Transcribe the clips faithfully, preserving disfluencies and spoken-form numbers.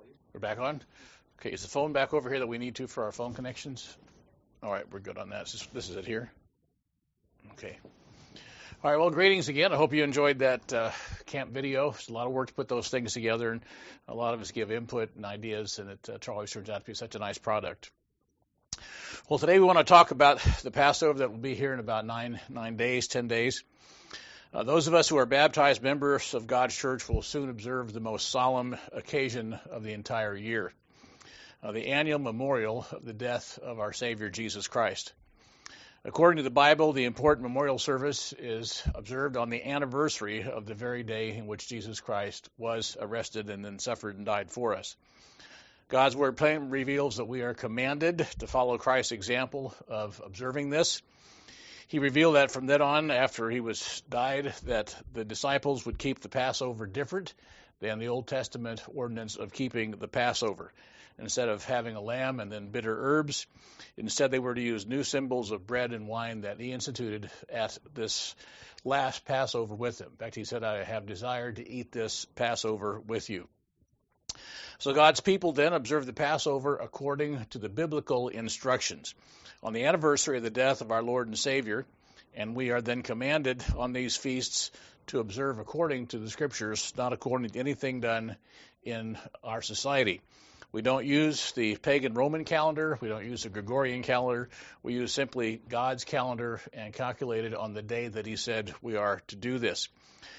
We're back on? Okay, is the phone back over here that we need to for our phone connections? All right, we're good on that. This is, this is it here? Okay. All right, well, greetings again. I hope you enjoyed that uh, camp video. It's a lot of work to put those things together, and a lot of us give input and ideas, and it uh, always turns out to be such a nice product. Well, today we want to talk about the Passover that will be here in about nine, nine days, ten days. Uh, those of us who are baptized members of God's church will soon observe the most solemn occasion of the entire year, uh, the annual memorial of the death of our Savior Jesus Christ. According to the Bible, the important memorial service is observed on the anniversary of the very day in which Jesus Christ was arrested and then suffered and died for us. God's Word plainly reveals that we are commanded to follow Christ's example of observing this. He revealed that from then on, after he was died, that the disciples would keep the Passover different than the Old Testament ordinance of keeping the Passover. Instead of having a lamb and then bitter herbs, instead they were to use new symbols of bread and wine that he instituted at this last Passover with them. In fact, he said, I have desired to eat this Passover with you. So God's people then observe the Passover according to the biblical instructions. On the anniversary of the death of our Lord and Savior, and we are then commanded on these feasts to observe according to the Scriptures, not according to anything done in our society. We don't use the pagan Roman calendar. We don't use the Gregorian calendar. We use simply God's calendar and calculate it on the day that he said we are to do this.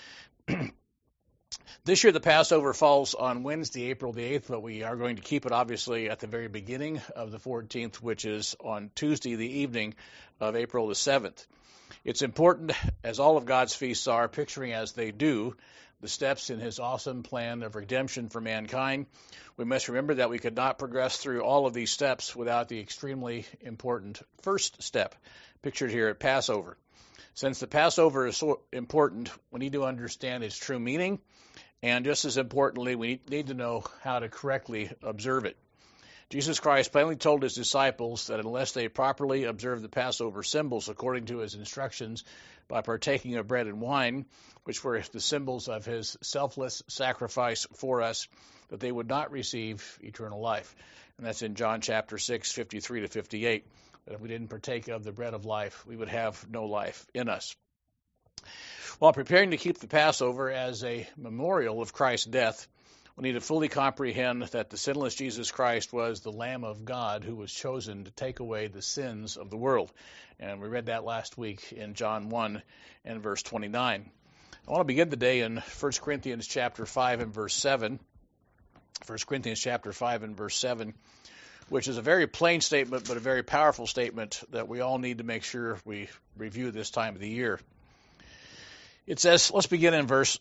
This year the Passover falls on Wednesday, April the eighth, but we are going to keep it obviously at the very beginning of the fourteenth, which is on Tuesday, the evening of April the seventh. It's important, as all of God's feasts are, picturing as they do the steps in his awesome plan of redemption for mankind. We must remember that we could not progress through all of these steps without the extremely important first step, pictured here at Passover. Since the Passover is so important, we need to understand its true meaning, and just as importantly, we need to know how to correctly observe it. Jesus Christ plainly told his disciples that unless they properly observe the Passover symbols according to his instructions by partaking of bread and wine, which were the symbols of his selfless sacrifice for us, that they would not receive eternal life. And that's in John chapter six, fifty-three to fifty-eight, that if we didn't partake of the bread of life, we would have no life in us. While preparing to keep the Passover as a memorial of Christ's death, we need to fully comprehend that the sinless Jesus Christ was the Lamb of God who was chosen to take away the sins of the world. And we read that last week in John one and verse twenty-nine. I want to begin today in First Corinthians chapter five and verse seven. First Corinthians chapter five and verse seven, which is a very plain statement, but a very powerful statement that we all need to make sure we review this time of the year. It says, let's begin in verse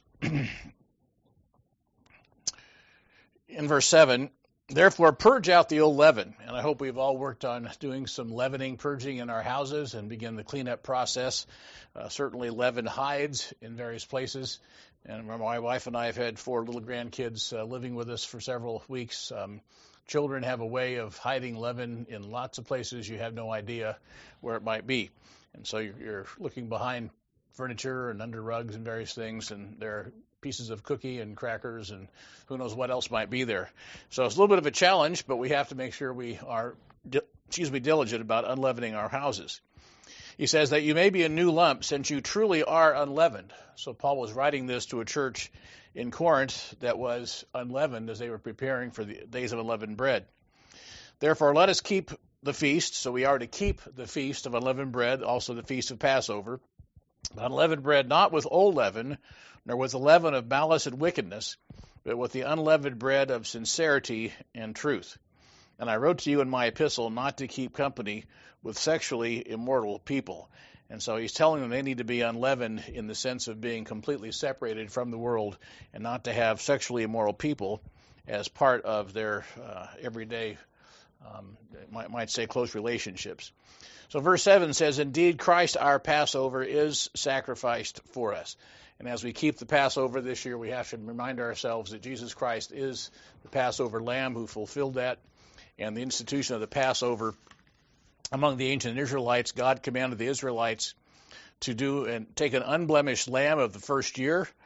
in verse seven, therefore purge out the old leaven. And I hope we've all worked on doing some leavening, purging in our houses and begin the cleanup process. Uh, certainly leaven hides in various places. And my wife and I have had four little grandkids uh, living with us for several weeks. Um, children have a way of hiding leaven in lots of places. You have no idea where it might be. And so you're, you're looking behind furniture and under rugs and various things, and there are pieces of cookie and crackers and who knows what else might be there. So it's a little bit of a challenge, but we have to make sure we are, excuse me, diligent about unleavening our houses. He says that you may be a new lump since you truly are unleavened. So Paul was writing this to a church in Corinth that was unleavened as they were preparing for the days of unleavened bread. Therefore, let us keep the feast. So we are to keep the feast of unleavened bread, also the feast of Passover. Unleavened bread, not with old leaven, nor with the leaven of malice and wickedness, but with the unleavened bread of sincerity and truth. And I wrote to you in my epistle not to keep company with sexually immoral people. And so he's telling them they need to be unleavened in the sense of being completely separated from the world and not to have sexually immoral people as part of their uh, everyday, um, might, might say, close relationships. So verse seven says, indeed, Christ our Passover is sacrificed for us. And as we keep the Passover this year, we have to remind ourselves that Jesus Christ is the Passover lamb who fulfilled that. And the institution of the Passover among the ancient Israelites, God commanded the Israelites to do and take an unblemished lamb of the first year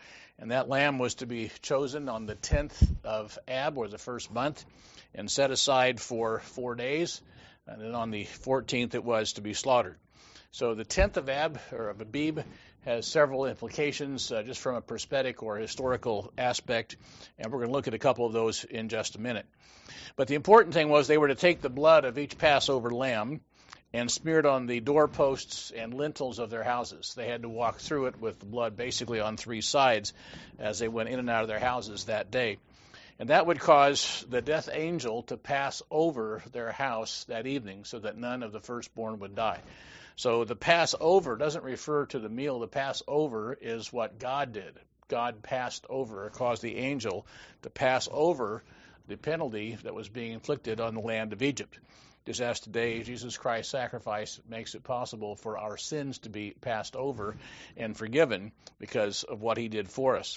And that lamb was to be chosen on the tenth of Ab, or the first month, and set aside for four days. And then on the fourteenth it was to be slaughtered. So the tenth of Ab, or of Abib, has several implications uh, just from a prophetic or historical aspect, and we're going to look at a couple of those in just a minute. But the important thing was they were to take the blood of each Passover lamb and smear it on the doorposts and lintels of their houses. They had to walk through it with the blood basically on three sides as they went in and out of their houses that day. And that would cause the death angel to pass over their house that evening so that none of the firstborn would die. So the Passover doesn't refer to the meal. The Passover is what God did. God passed over, or caused the angel to pass over the penalty that was being inflicted on the land of Egypt. Just as today, Jesus Christ's sacrifice makes it possible for our sins to be passed over and forgiven because of what he did for us.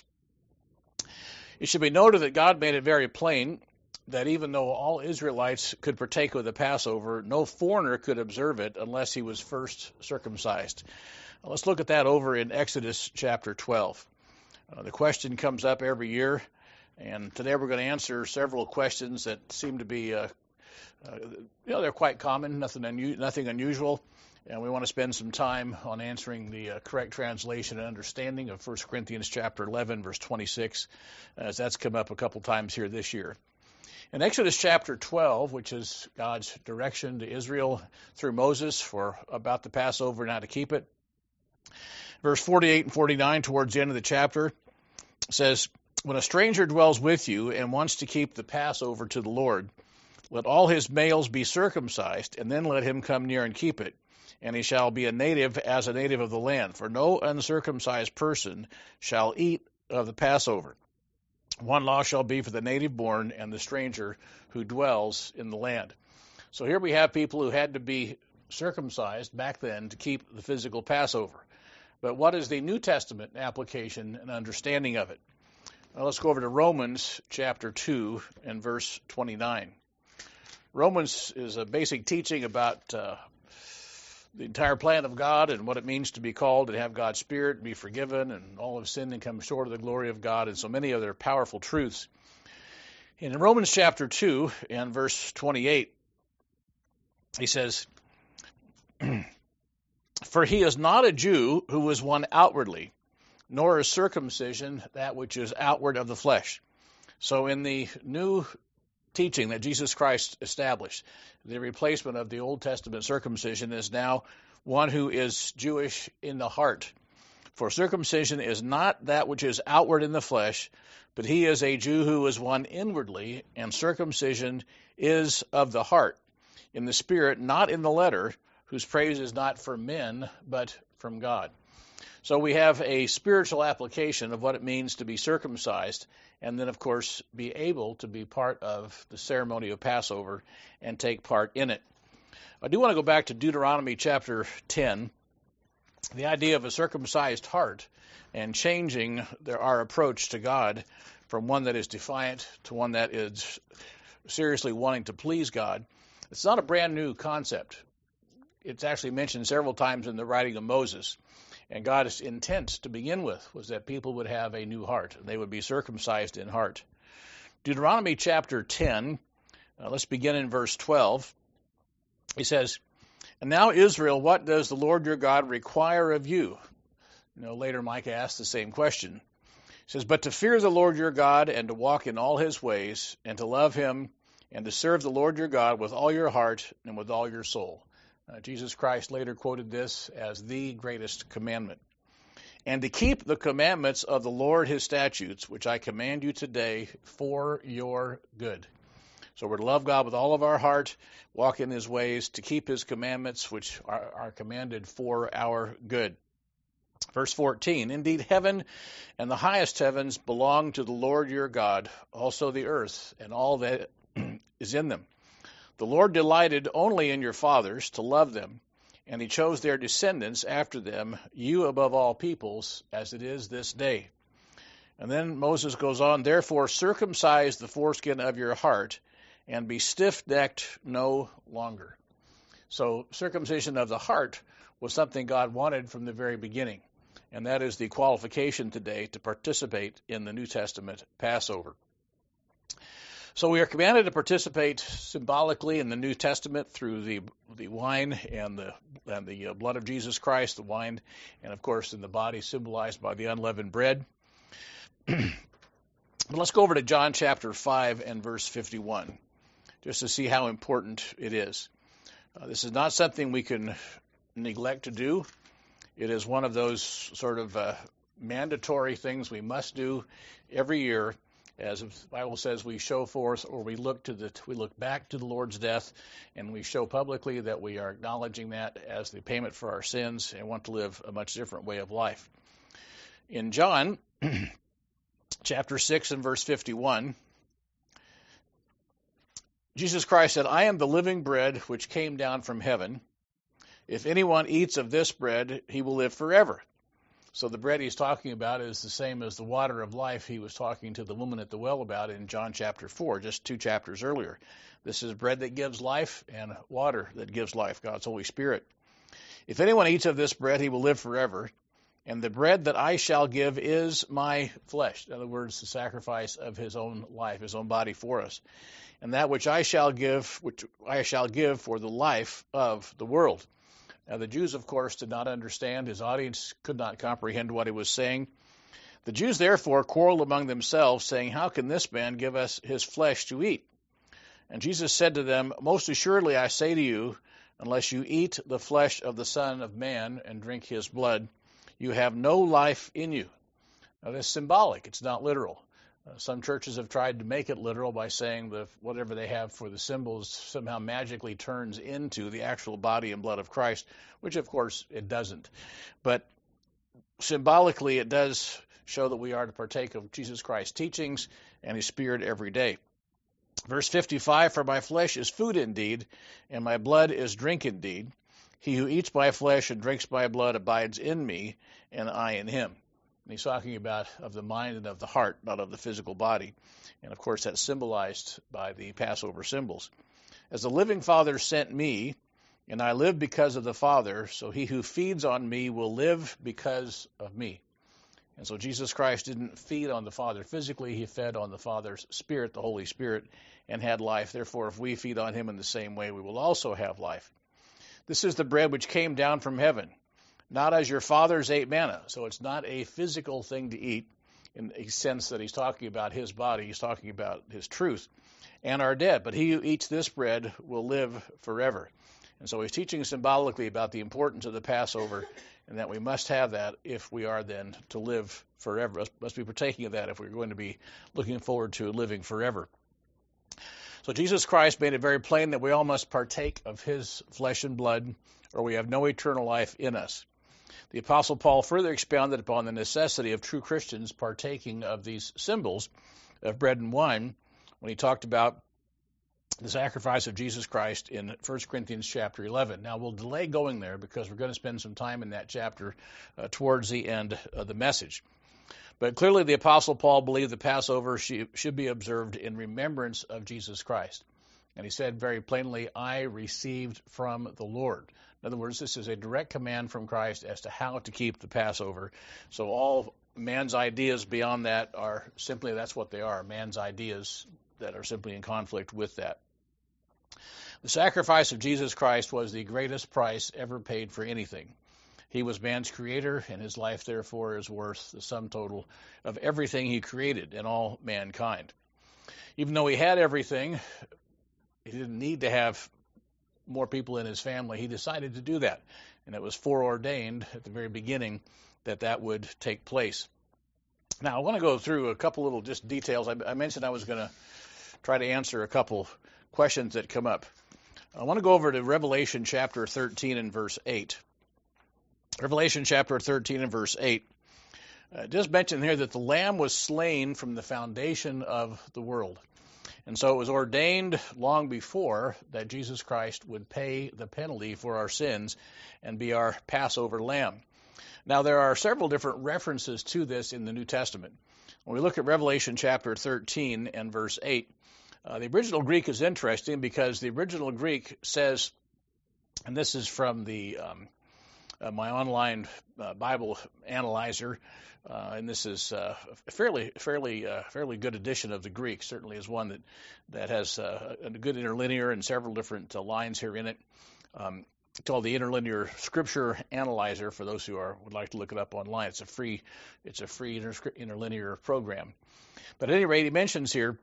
It should be noted that God made it very plain that even though all Israelites could partake of the Passover, no foreigner could observe it unless he was first circumcised. Now, let's look at that over in Exodus chapter twelve. Uh, the question comes up every year, and today we're going to answer several questions that seem to be, uh, uh, you know, they're quite common, nothing, unu- nothing unusual, and we want to spend some time on answering the uh, correct translation and understanding of First Corinthians chapter eleven, verse twenty-six, as that's come up a couple times here this year. In Exodus chapter twelve, which is God's direction to Israel through Moses for about the Passover and how to keep it, verse forty-eight and forty-nine towards the end of the chapter says, "When a stranger dwells with you and wants to keep the Passover to the Lord, let all his males be circumcised, and then let him come near and keep it. And he shall be a native as a native of the land. For no uncircumcised person shall eat of the Passover. One law shall be for the native born and the stranger who dwells in the land." So here we have people who had to be circumcised back then to keep the physical Passover. But what is the New Testament application and understanding of it? Well, let's go over to Romans chapter two and verse twenty-nine. Romans is a basic teaching about uh, the entire plan of God and what it means to be called and have God's Spirit, be forgiven, and all have sinned and come short of the glory of God, and so many other powerful truths. And in Romans chapter two and verse twenty-eight, he says, "For he is not a Jew who is one outwardly, nor is circumcision that which is outward of the flesh." So in the new teaching that Jesus Christ established, the replacement of the Old Testament circumcision is now one who is Jewish in the heart. For circumcision is not that which is outward in the flesh, but he is a Jew who is one inwardly, and circumcision is of the heart, in the spirit, not in the letter, whose praise is not from men, but from God. So we have a spiritual application of what it means to be circumcised, and then, of course, be able to be part of the ceremony of Passover and take part in it. I do want to go back to Deuteronomy chapter ten, the idea of a circumcised heart and changing their, our approach to God from one that is defiant to one that is seriously wanting to please God. It's not a brand new concept. It's actually mentioned several times in the writing of Moses. And God's intent to begin with was that people would have a new heart. They would be circumcised in heart. Deuteronomy chapter ten, uh, let's begin in verse twelve. He says, "And now, Israel, what does the Lord your God require of you?" You know, later Micah asked the same question. He says, "But to fear the Lord your God and to walk in all his ways and to love him and to serve the Lord your God with all your heart and with all your soul." Uh, Jesus Christ later quoted this as the greatest commandment. "And to keep the commandments of the Lord his statutes, which I command you today for your good." So we're to love God with all of our heart, walk in his ways, to keep his commandments, which are, are commanded for our good. Verse fourteen, "Indeed, heaven and the highest heavens belong to the Lord your God, also the earth and all that is in them. The Lord delighted only in your fathers to love them, and he chose their descendants after them, you above all peoples, as it is this day." And then Moses goes on, "Therefore circumcise the foreskin of your heart, and be stiff-necked no longer." So circumcision of the heart was something God wanted from the very beginning. and that is the qualification today to participate in the New Testament Passover. So we are commanded to participate symbolically in the New Testament through the the wine and the and the blood of Jesus Christ, the wine, and of course in the body symbolized by the unleavened bread. But let's go over to John chapter five and verse fifty-one, just to see how important it is. Uh, this is not something we can neglect to do. It is one of those sort of uh, mandatory things we must do every year. As the Bible says, we show forth, or we look to the, we look back to the Lord's death, and we show publicly that we are acknowledging that as the payment for our sins and want to live a much different way of life. In John, chapter six and verse fifty-one, Jesus Christ said, "I am the living bread which came down from heaven. If anyone eats of this bread, he will live forever." So the bread he's talking about is the same as the water of life he was talking to the woman at the well about in John chapter four, just two chapters earlier. This is bread that gives life and water that gives life, God's Holy Spirit. "If anyone eats of this bread, he will live forever. And the bread that I shall give is my flesh." In other words, the sacrifice of his own life, his own body for us. "And that which I shall give, which I shall give for the life of the world." Now, the Jews, of course, did not understand. His audience could not comprehend what he was saying. "The Jews, therefore, quarreled among themselves, saying, 'How can this man give us his flesh to eat?' And Jesus said to them, 'Most assuredly I say to you, unless you eat the flesh of the Son of Man and drink his blood, you have no life in you.'" Now, that's symbolic. It's not literal. Uh, some churches have tried to make it literal by saying that whatever they have for the symbols somehow magically turns into the actual body and blood of Christ, which, of course, it doesn't. But symbolically, it does show that we are to partake of Jesus Christ's teachings and his Spirit every day. Verse fifty-five, "For my flesh is food indeed, and my blood is drink indeed. He who eats my flesh and drinks my blood abides in me, and I in him." And he's talking about of the mind and of the heart, not of the physical body. And, of course, that's symbolized by the Passover symbols. "As the living Father sent me, and I live because of the Father, so he who feeds on me will live because of me." And so Jesus Christ didn't feed on the Father physically. He fed on the Father's Spirit, the Holy Spirit, and had life. Therefore, if we feed on him in the same way, we will also have life. "This is the bread which came down from heaven, not as your fathers ate manna." So it's not a physical thing to eat in a sense that he's talking about his body. He's talking about his truth. "And are dead. But he who eats this bread will live forever." And so he's teaching symbolically about the importance of the Passover and that we must have that if we are then to live forever. Must, must be partaking of that if we're going to be looking forward to living forever. So Jesus Christ made it very plain that we all must partake of his flesh and blood, or we have no eternal life in us. The Apostle Paul further expounded upon the necessity of true Christians partaking of these symbols of bread and wine when he talked about the sacrifice of Jesus Christ in First Corinthians chapter eleven. Now, we'll delay going there because we're going to spend some time in that chapter uh, towards the end of the message. But clearly the Apostle Paul believed the Passover should be observed in remembrance of Jesus Christ. And he said very plainly, "I received from the Lord." In other words, this is a direct command from Christ as to how to keep the Passover. So all man's ideas beyond that are simply, that's what they are, man's ideas that are simply in conflict with that. The sacrifice of Jesus Christ was the greatest price ever paid for anything. He was man's creator, and his life, therefore, is worth the sum total of everything he created and all mankind. Even though he had everything, he didn't need to have more people in his family. He decided to do that, and it was foreordained at the very beginning that that would take place. Now, I want to go through a couple little just details. I, I mentioned I was going to try to answer a couple questions that come up. I want to go over to Revelation chapter thirteen and verse eight. Revelation chapter thirteen and verse eight. Uh, just mention here that the Lamb was slain from the foundation of the world. And so it was ordained long before that Jesus Christ would pay the penalty for our sins and be our Passover lamb. Now, there are several different references to this in the New Testament. When we look at Revelation chapter thirteen and verse eight, uh, the original Greek is interesting because the original Greek says, and this is from the um, uh, my online uh, Bible analyzer, uh, and this is uh, a fairly, fairly, uh, fairly good edition of the Greek. Certainly is one that that has uh, a good interlinear and several different uh, lines here in it. Um, called the Interlinear Scripture Analyzer. For those who are would like to look it up online, it's a free, it's a free inter, interlinear program. But at any rate, he mentions here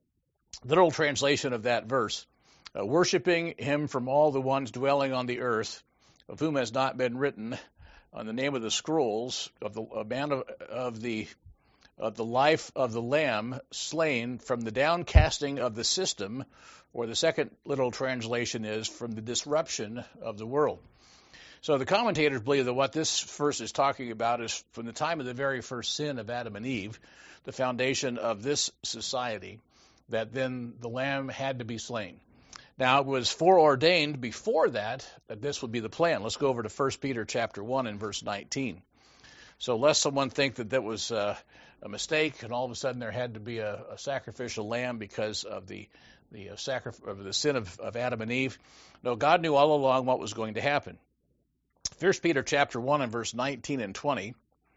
the literal translation of that verse. Uh, worshiping him from all the ones dwelling on the earth, of whom has not been written on the name of the scrolls of the a man of, of the of the life of the Lamb slain from the downcasting of the system, or the second literal translation is from the disruption of the world. So the commentators believe that what this verse is talking about is from the time of the very first sin of Adam and Eve, the foundation of this society, that then the Lamb had to be slain. Now, it was foreordained before that that this would be the plan. Let's go over to First Peter chapter one and verse nineteen. So lest someone think that that was uh, a mistake and all of a sudden there had to be a, a sacrificial lamb because of the the uh, sacri- of the sin of, of Adam and Eve. No, God knew all along what was going to happen. First Peter chapter one and verse nineteen and twenty.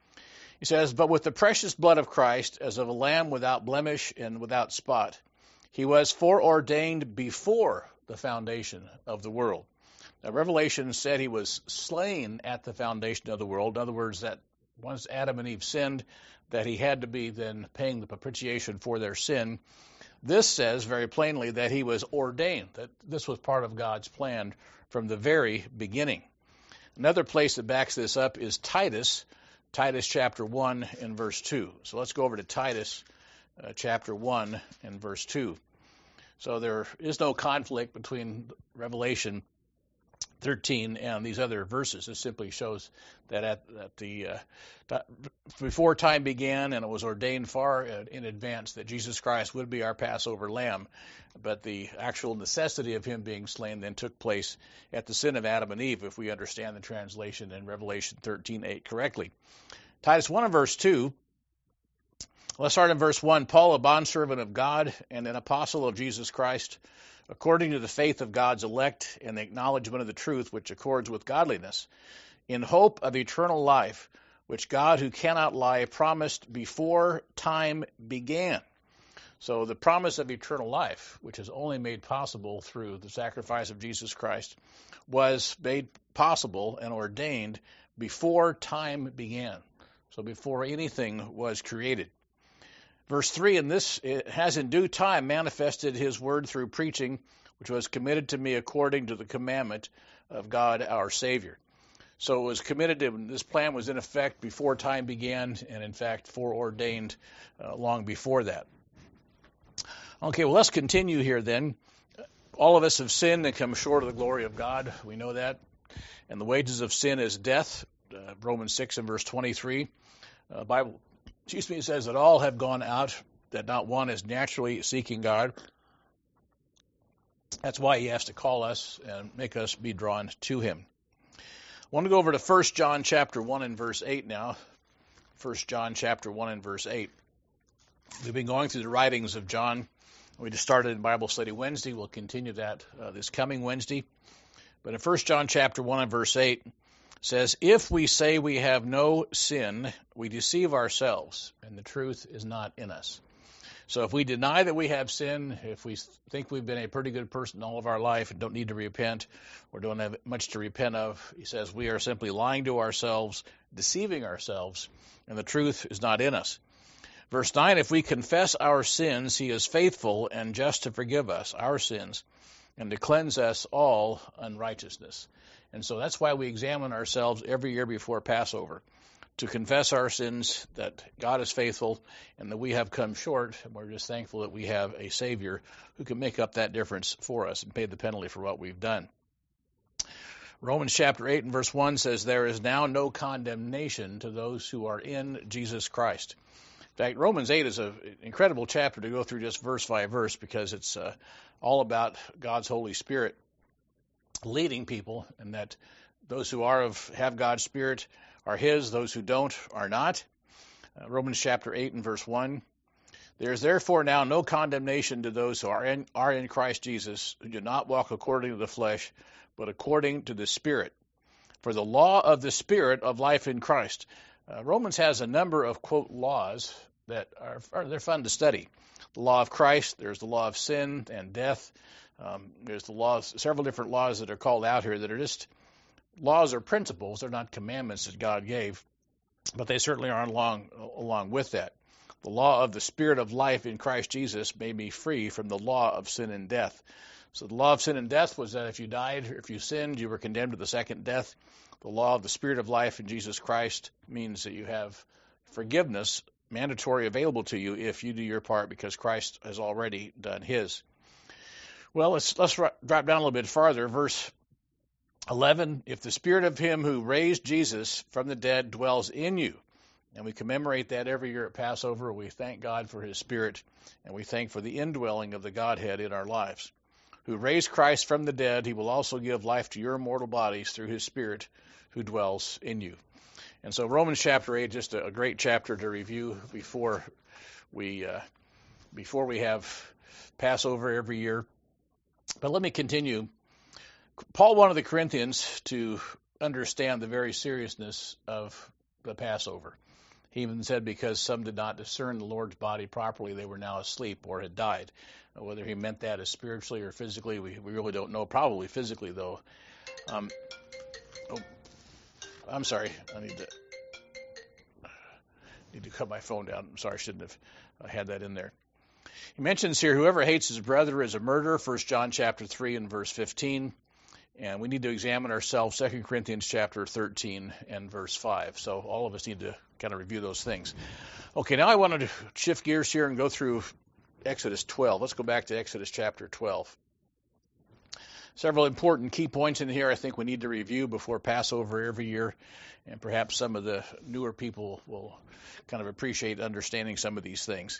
He says, "But with the precious blood of Christ, as of a lamb without blemish and without spot, he was foreordained before the foundation of the world." Now, Revelation said he was slain at the foundation of the world. In other words, that once Adam and Eve sinned, that he had to be then paying the propitiation for their sin. This says very plainly that he was ordained, that this was part of God's plan from the very beginning. Another place that backs this up is Titus, Titus chapter one and verse two. So let's go over to Titus uh, chapter one and verse two. So there is no conflict between Revelation thirteen and these other verses. This simply shows that at, at the uh, t- before time began, and it was ordained far in advance that Jesus Christ would be our Passover lamb, but the actual necessity of him being slain then took place at the sin of Adam and Eve, if we understand the translation in Revelation thirteen eight correctly. Titus one and verse two. Let's start in verse one. Paul, a bondservant of God and an apostle of Jesus Christ, according to the faith of God's elect and the acknowledgement of the truth which accords with godliness, in hope of eternal life, which God, who cannot lie, promised before time began. So the promise of eternal life, which is only made possible through the sacrifice of Jesus Christ, was made possible and ordained before time began. So before anything was created. Verse three, and this it has in due time manifested his word through preaching, which was committed to me according to the commandment of God our Savior. So it was committed to, this plan was in effect before time began, and in fact foreordained uh, long before that. Okay, well, let's continue here then. All of us have sinned and come short of the glory of God. We know that. And the wages of sin is death. Uh, Romans six and verse twenty-three. Uh, Bible Excuse me, it says that all have gone out, that not one is naturally seeking God. That's why he has to call us and make us be drawn to him. I want to go over to First John chapter one and verse eight now. First John chapter one and verse eight. We've been going through the writings of John. We just started in Bible study Wednesday. We'll continue that uh, this coming Wednesday. But in First John chapter one and verse eight, says, if we say we have no sin, we deceive ourselves, and the truth is not in us. So if we deny that we have sin, if we think we've been a pretty good person all of our life and don't need to repent or don't have much to repent of, he says we are simply lying to ourselves, deceiving ourselves, and the truth is not in us. Verse nine, if we confess our sins, he is faithful and just to forgive us our sins and to cleanse us all unrighteousness. And so that's why we examine ourselves every year before Passover, to confess our sins, that God is faithful, and that we have come short. And we're just thankful that we have a Savior who can make up that difference for us and pay the penalty for what we've done. Romans chapter eight and verse one says, there is now no condemnation to those who are in Jesus Christ. In fact, Romans eight is an incredible chapter to go through just verse by verse, because it's uh, all about God's Holy Spirit leading people, and that those who are of have God's Spirit are his, those who don't are not. Uh, Romans chapter eight and verse one. There is therefore now no condemnation to those who are in, are in Christ Jesus, who do not walk according to the flesh, but according to the Spirit. For the law of the Spirit of life in Christ. Uh, Romans has a number of, quote, laws that are, are they're fun to study. The law of Christ, there's the law of sin and death. Um, there's the laws, several different laws that are called out here that are just laws or principles. They're not commandments that God gave, but they certainly are along, along with that. The law of the Spirit of life in Christ Jesus made me free from the law of sin and death. So the law of sin and death was that if you died or if you sinned, you were condemned to the second death. The law of the Spirit of life in Jesus Christ means that you have forgiveness mandatory available to you if you do your part because Christ has already done his. Well, let's let's drop down a little bit farther. Verse eleven, if the Spirit of him who raised Jesus from the dead dwells in you, and we commemorate that every year at Passover, we thank God for his Spirit, and we thank for the indwelling of the Godhead in our lives. Who raised Christ from the dead, he will also give life to your mortal bodies through his Spirit who dwells in you. And so Romans chapter eight, just a, a great chapter to review before we uh, before we have Passover every year. But let me continue. Paul wanted the Corinthians to understand the very seriousness of the Passover. He even said because some did not discern the Lord's body properly, they were now asleep or had died. Whether he meant that as spiritually or physically, we, we really don't know. Probably physically, though. Um, oh, I'm sorry. I need to need to cut my phone down. I'm sorry, I shouldn't have uh, had that in there. He mentions here, whoever hates his brother is a murderer, First John chapter three and verse fifteen. And we need to examine ourselves, Second Corinthians chapter thirteen and verse five. So all of us need to kind of review those things. Okay, now I wanted to shift gears here and go through Exodus twelve. Let's go back to Exodus chapter twelve. Several important key points in here I think we need to review before Passover every year, and perhaps some of the newer people will kind of appreciate understanding some of these things.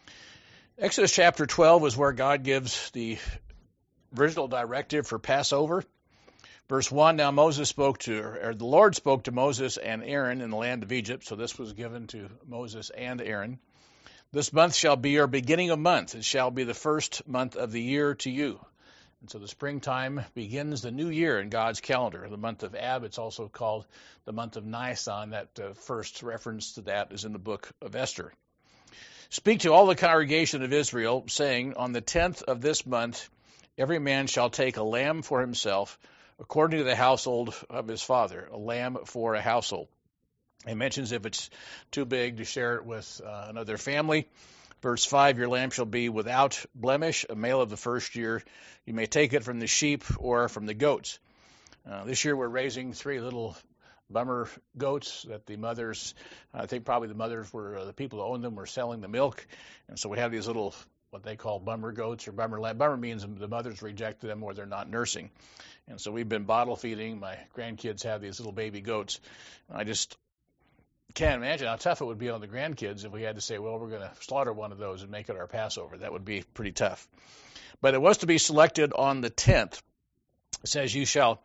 Exodus chapter twelve is where God gives the original directive for Passover. Verse one, now Moses spoke to, or the Lord spoke to Moses and Aaron in the land of Egypt. So this was given to Moses and Aaron. This month shall be your beginning of month. It shall be the first month of the year to you. And so the springtime begins the new year in God's calendar. The month of Ab, it's also called the month of Nisan. That uh, first reference to that is in the book of Esther. Speak to all the congregation of Israel, saying, on the tenth of this month, every man shall take a lamb for himself, according to the household of his father, a lamb for a household. It mentions if it's too big to share it with uh, another family. Verse five, your lamb shall be without blemish, a male of the first year. You may take it from the sheep or from the goats. Uh, this year we're raising three little bummer goats that the mothers, I think probably the mothers were, uh, the people who owned them were selling the milk. And so we have these little, what they call bummer goats or bummer lamb. Bummer means the mothers rejected them or they're not nursing. And so we've been bottle feeding. My grandkids have these little baby goats. And I just can't imagine how tough it would be on the grandkids if we had to say, well, we're going to slaughter one of those and make it our Passover. That would be pretty tough. But it was to be selected on the tenth. It says, you shall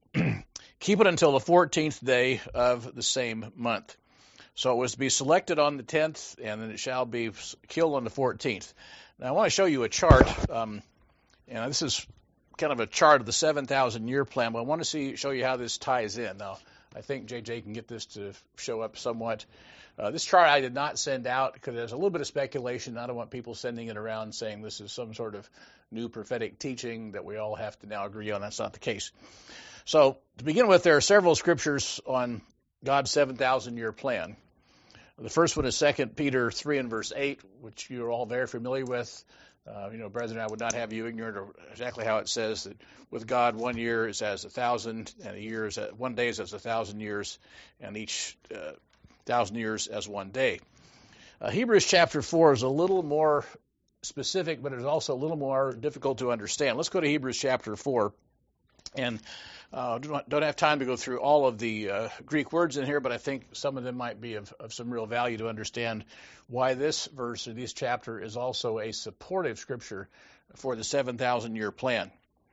keep it until the fourteenth day of the same month. So it was to be selected on the tenth, and then it shall be killed on the fourteenth. Now I want to show you a chart, um, and this is kind of a chart of the seven thousand year plan, but I want to see show you how this ties in. Now, I think J J can get this to show up somewhat. Uh, this chart I did not send out because there's a little bit of speculation. I don't want people sending it around saying this is some sort of new prophetic teaching that we all have to now agree on. That's not the case. So to begin with, there are several scriptures on God's seven thousand year plan. The first one is Second Peter three and verse eight, which you're all very familiar with. Uh, you know, brethren, I would not have you ignorant of exactly how it says that with God, one year is as a thousand, and a year is as, one day is as a thousand years, and each uh, thousand years as one day. Uh, Hebrews chapter four is a little more specific, but it's also a little more difficult to understand. Let's go to Hebrews chapter four, and uh, don't have time to go through all of the uh, Greek words in here, but I think some of them might be of, of some real value to understand why this verse or this chapter is also a supportive scripture for the seven thousand year plan.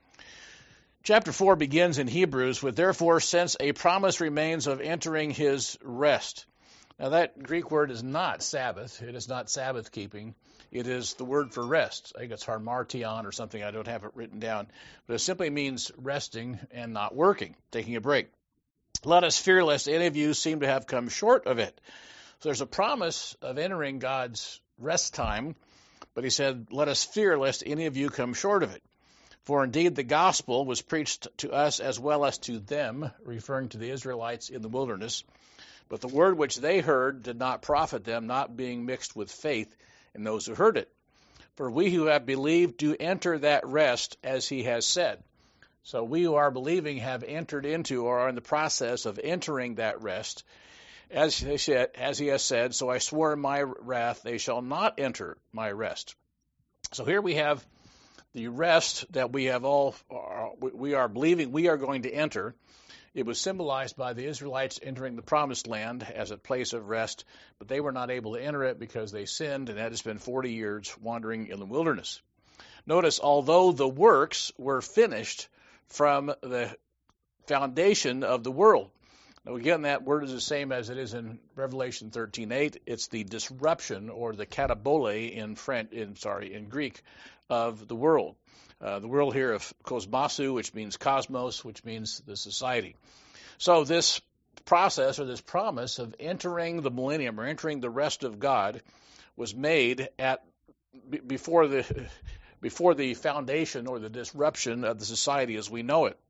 Chapter four begins in Hebrews with, therefore, since a promise remains of entering his rest. Now that Greek word is not Sabbath. It is not Sabbath keeping. It is the word for rest. I think it's harmartion or something. I don't have it written down. But it simply means resting and not working, taking a break. Let us fear lest any of you seem to have come short of it. So there's a promise of entering God's rest time, but he said, let us fear lest any of you come short of it. For indeed the gospel was preached to us as well as to them, referring to the Israelites in the wilderness. But the word which they heard did not profit them, not being mixed with faith in those who heard it. For we who have believed do enter that rest, as he has said. So we who are believing have entered into or are in the process of entering that rest. As he said, as he has said, so I swore in my wrath, they shall not enter my rest. So here we have the rest that we have all, we are believing we are going to enter. It was symbolized by the Israelites entering the promised land as a place of rest, but they were not able to enter it because they sinned and had to spend forty years wandering in the wilderness. Notice, although the works were finished from the foundation of the world. Now again, that word is the same as it is in Revelation thirteen eight. It's the disruption or the katabole in French, in sorry, in Greek, of the world. Uh, the world here of kosmosu, which means cosmos, which means the society. So this process or this promise of entering the millennium or entering the rest of God was made at b- before the before the foundation or the disruption of the society as we know it.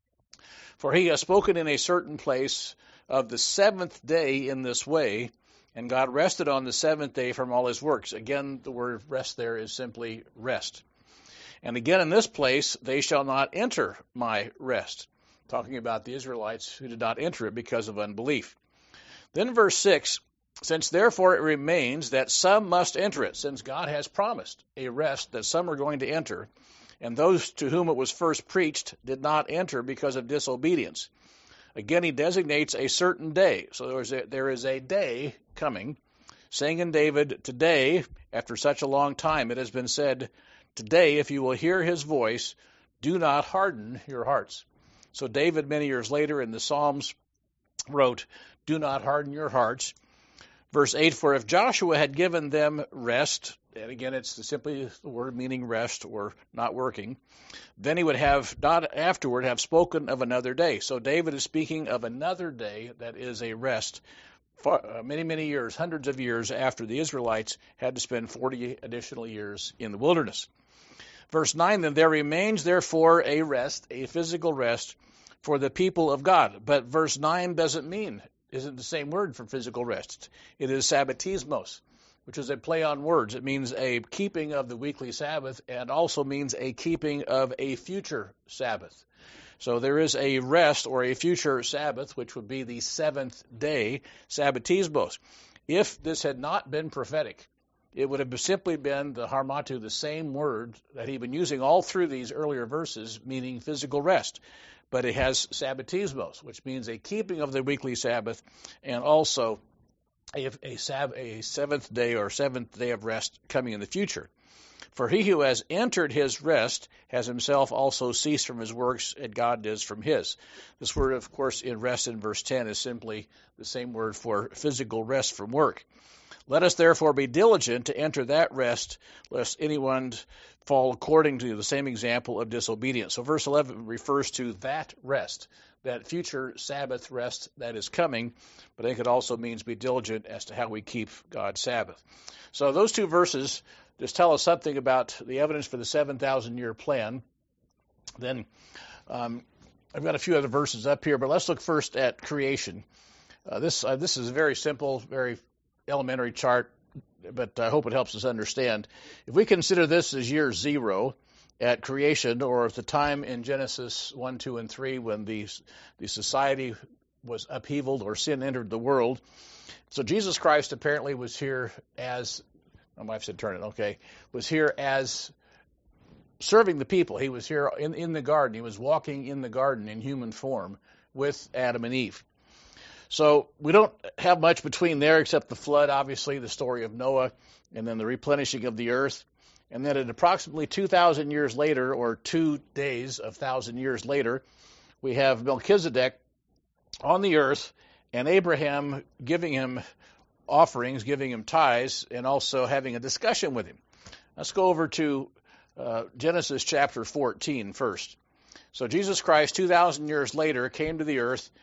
For he has spoken in a certain place of the seventh day in this way, and God rested on the seventh day from all his works. Again, the word rest there is simply rest. And again in this place, they shall not enter my rest. Talking about the Israelites who did not enter it because of unbelief. Then verse six, since therefore it remains that some must enter it, since God has promised a rest that some are going to enter, and those to whom it was first preached did not enter because of disobedience. Again, he designates a certain day. So there is a, there is a day coming, saying in David, today, after such a long time, it has been said, today, if you will hear his voice, do not harden your hearts. So David, many years later in the Psalms, wrote, do not harden your hearts. Verse eight, for if Joshua had given them rest, and again it's simply the word meaning rest or not working, then he would have not afterward have spoken of another day. So David is speaking of another day that is a rest for uh, many, many years, hundreds of years after the Israelites had to spend forty additional years in the wilderness. Verse nine, then there remains therefore a rest, a physical rest for the people of God. But verse nine doesn't mean, isn't the same word for physical rest. It is sabbatismos, which is a play on words. It means a keeping of the weekly Sabbath and also means a keeping of a future Sabbath. So there is a rest or a future Sabbath, which would be the seventh day, sabbatismos. If this had not been prophetic, it would have simply been the harmatu, the same word that he'd been using all through these earlier verses, meaning physical rest. But it has sabbatismos, which means a keeping of the weekly Sabbath and also a, a, sab, a seventh day or seventh day of rest coming in the future. For he who has entered his rest has himself also ceased from his works, and God is from his. This word, of course, in rest in verse ten is simply the same word for physical rest from work. Let us therefore be diligent to enter that rest, lest anyone fall according to the same example of disobedience. So verse eleven refers to that rest, that future Sabbath rest that is coming, but I think it also means be diligent as to how we keep God's Sabbath. So those two verses just tell us something about the evidence for the seven thousand year plan. Then um, I've got a few other verses up here, but let's look first at creation. Uh, this uh, this is a very simple, very elementary chart, but I hope it helps us understand. If we consider this as year zero at creation, or at the time in Genesis one, two, and three when the, the society was upheavaled or sin entered the world, so Jesus Christ apparently was here as, my wife said turn it, okay, was here as serving the people. He was here in, in the garden. He was walking in the garden in human form with Adam and Eve. So we don't have much between there except the flood, obviously, the story of Noah, and then the replenishing of the earth. And then at approximately two thousand years later, or two days of one thousand years later, we have Melchizedek on the earth and Abraham giving him offerings, giving him tithes, and also having a discussion with him. Let's go over to uh, Genesis chapter fourteen first. So Jesus Christ, two thousand years later, came to the earth,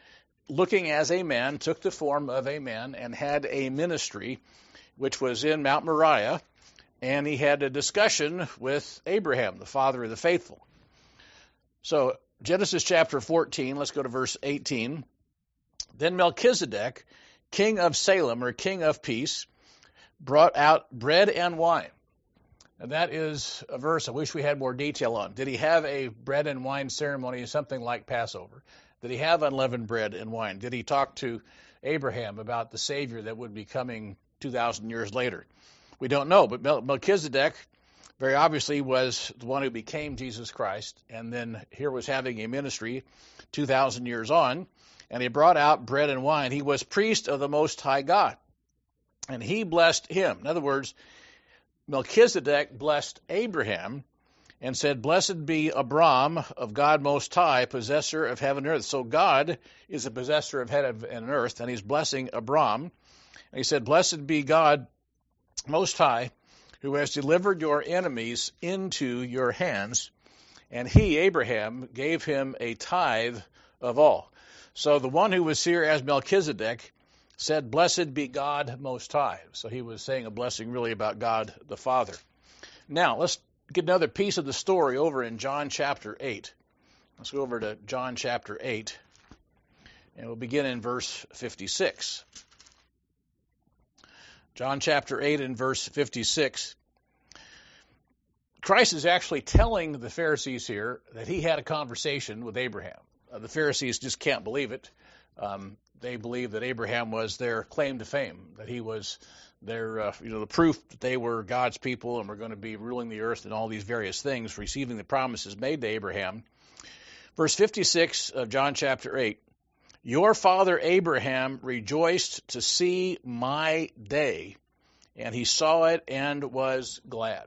looking as a man, took the form of a man, and had a ministry, which was in Mount Moriah, and he had a discussion with Abraham, the father of the faithful. So Genesis chapter fourteen, let's go to verse eighteen. Then Melchizedek, king of Salem, or king of peace, brought out bread and wine. And that is a verse I wish we had more detail on. Did he have a bread and wine ceremony, something like Passover? Did he have unleavened bread and wine? Did he talk to Abraham about the Savior that would be coming two thousand years later? We don't know, but Melchizedek very obviously was the one who became Jesus Christ, and then here was having a ministry two thousand years on, and he brought out bread and wine. He was priest of the Most High God, and he blessed him. In other words, Melchizedek blessed Abraham and said, "Blessed be Abram of God Most High, possessor of heaven and earth." So God is a possessor of heaven and earth, and he's blessing Abram. And he said, "Blessed be God Most High, who has delivered your enemies into your hands." And he, Abraham, gave him a tithe of all. So the one who was here as Melchizedek said, "Blessed be God Most High." So he was saying a blessing really about God the Father. Now, let's get another piece of the story over in John chapter eight. Let's go over to John chapter eight, and we'll begin in verse fifty-six. John chapter eight and verse fifty-six. Christ is actually telling the Pharisees here that he had a conversation with Abraham. Uh, the Pharisees just can't believe it. Um, they believe that Abraham was their claim to fame, that he was their, uh, you know, the proof that they were God's people and were going to be ruling the earth and all these various things, receiving the promises made to Abraham. Verse fifty-six of John chapter eight. "Your father Abraham rejoiced to see my day, and he saw it and was glad."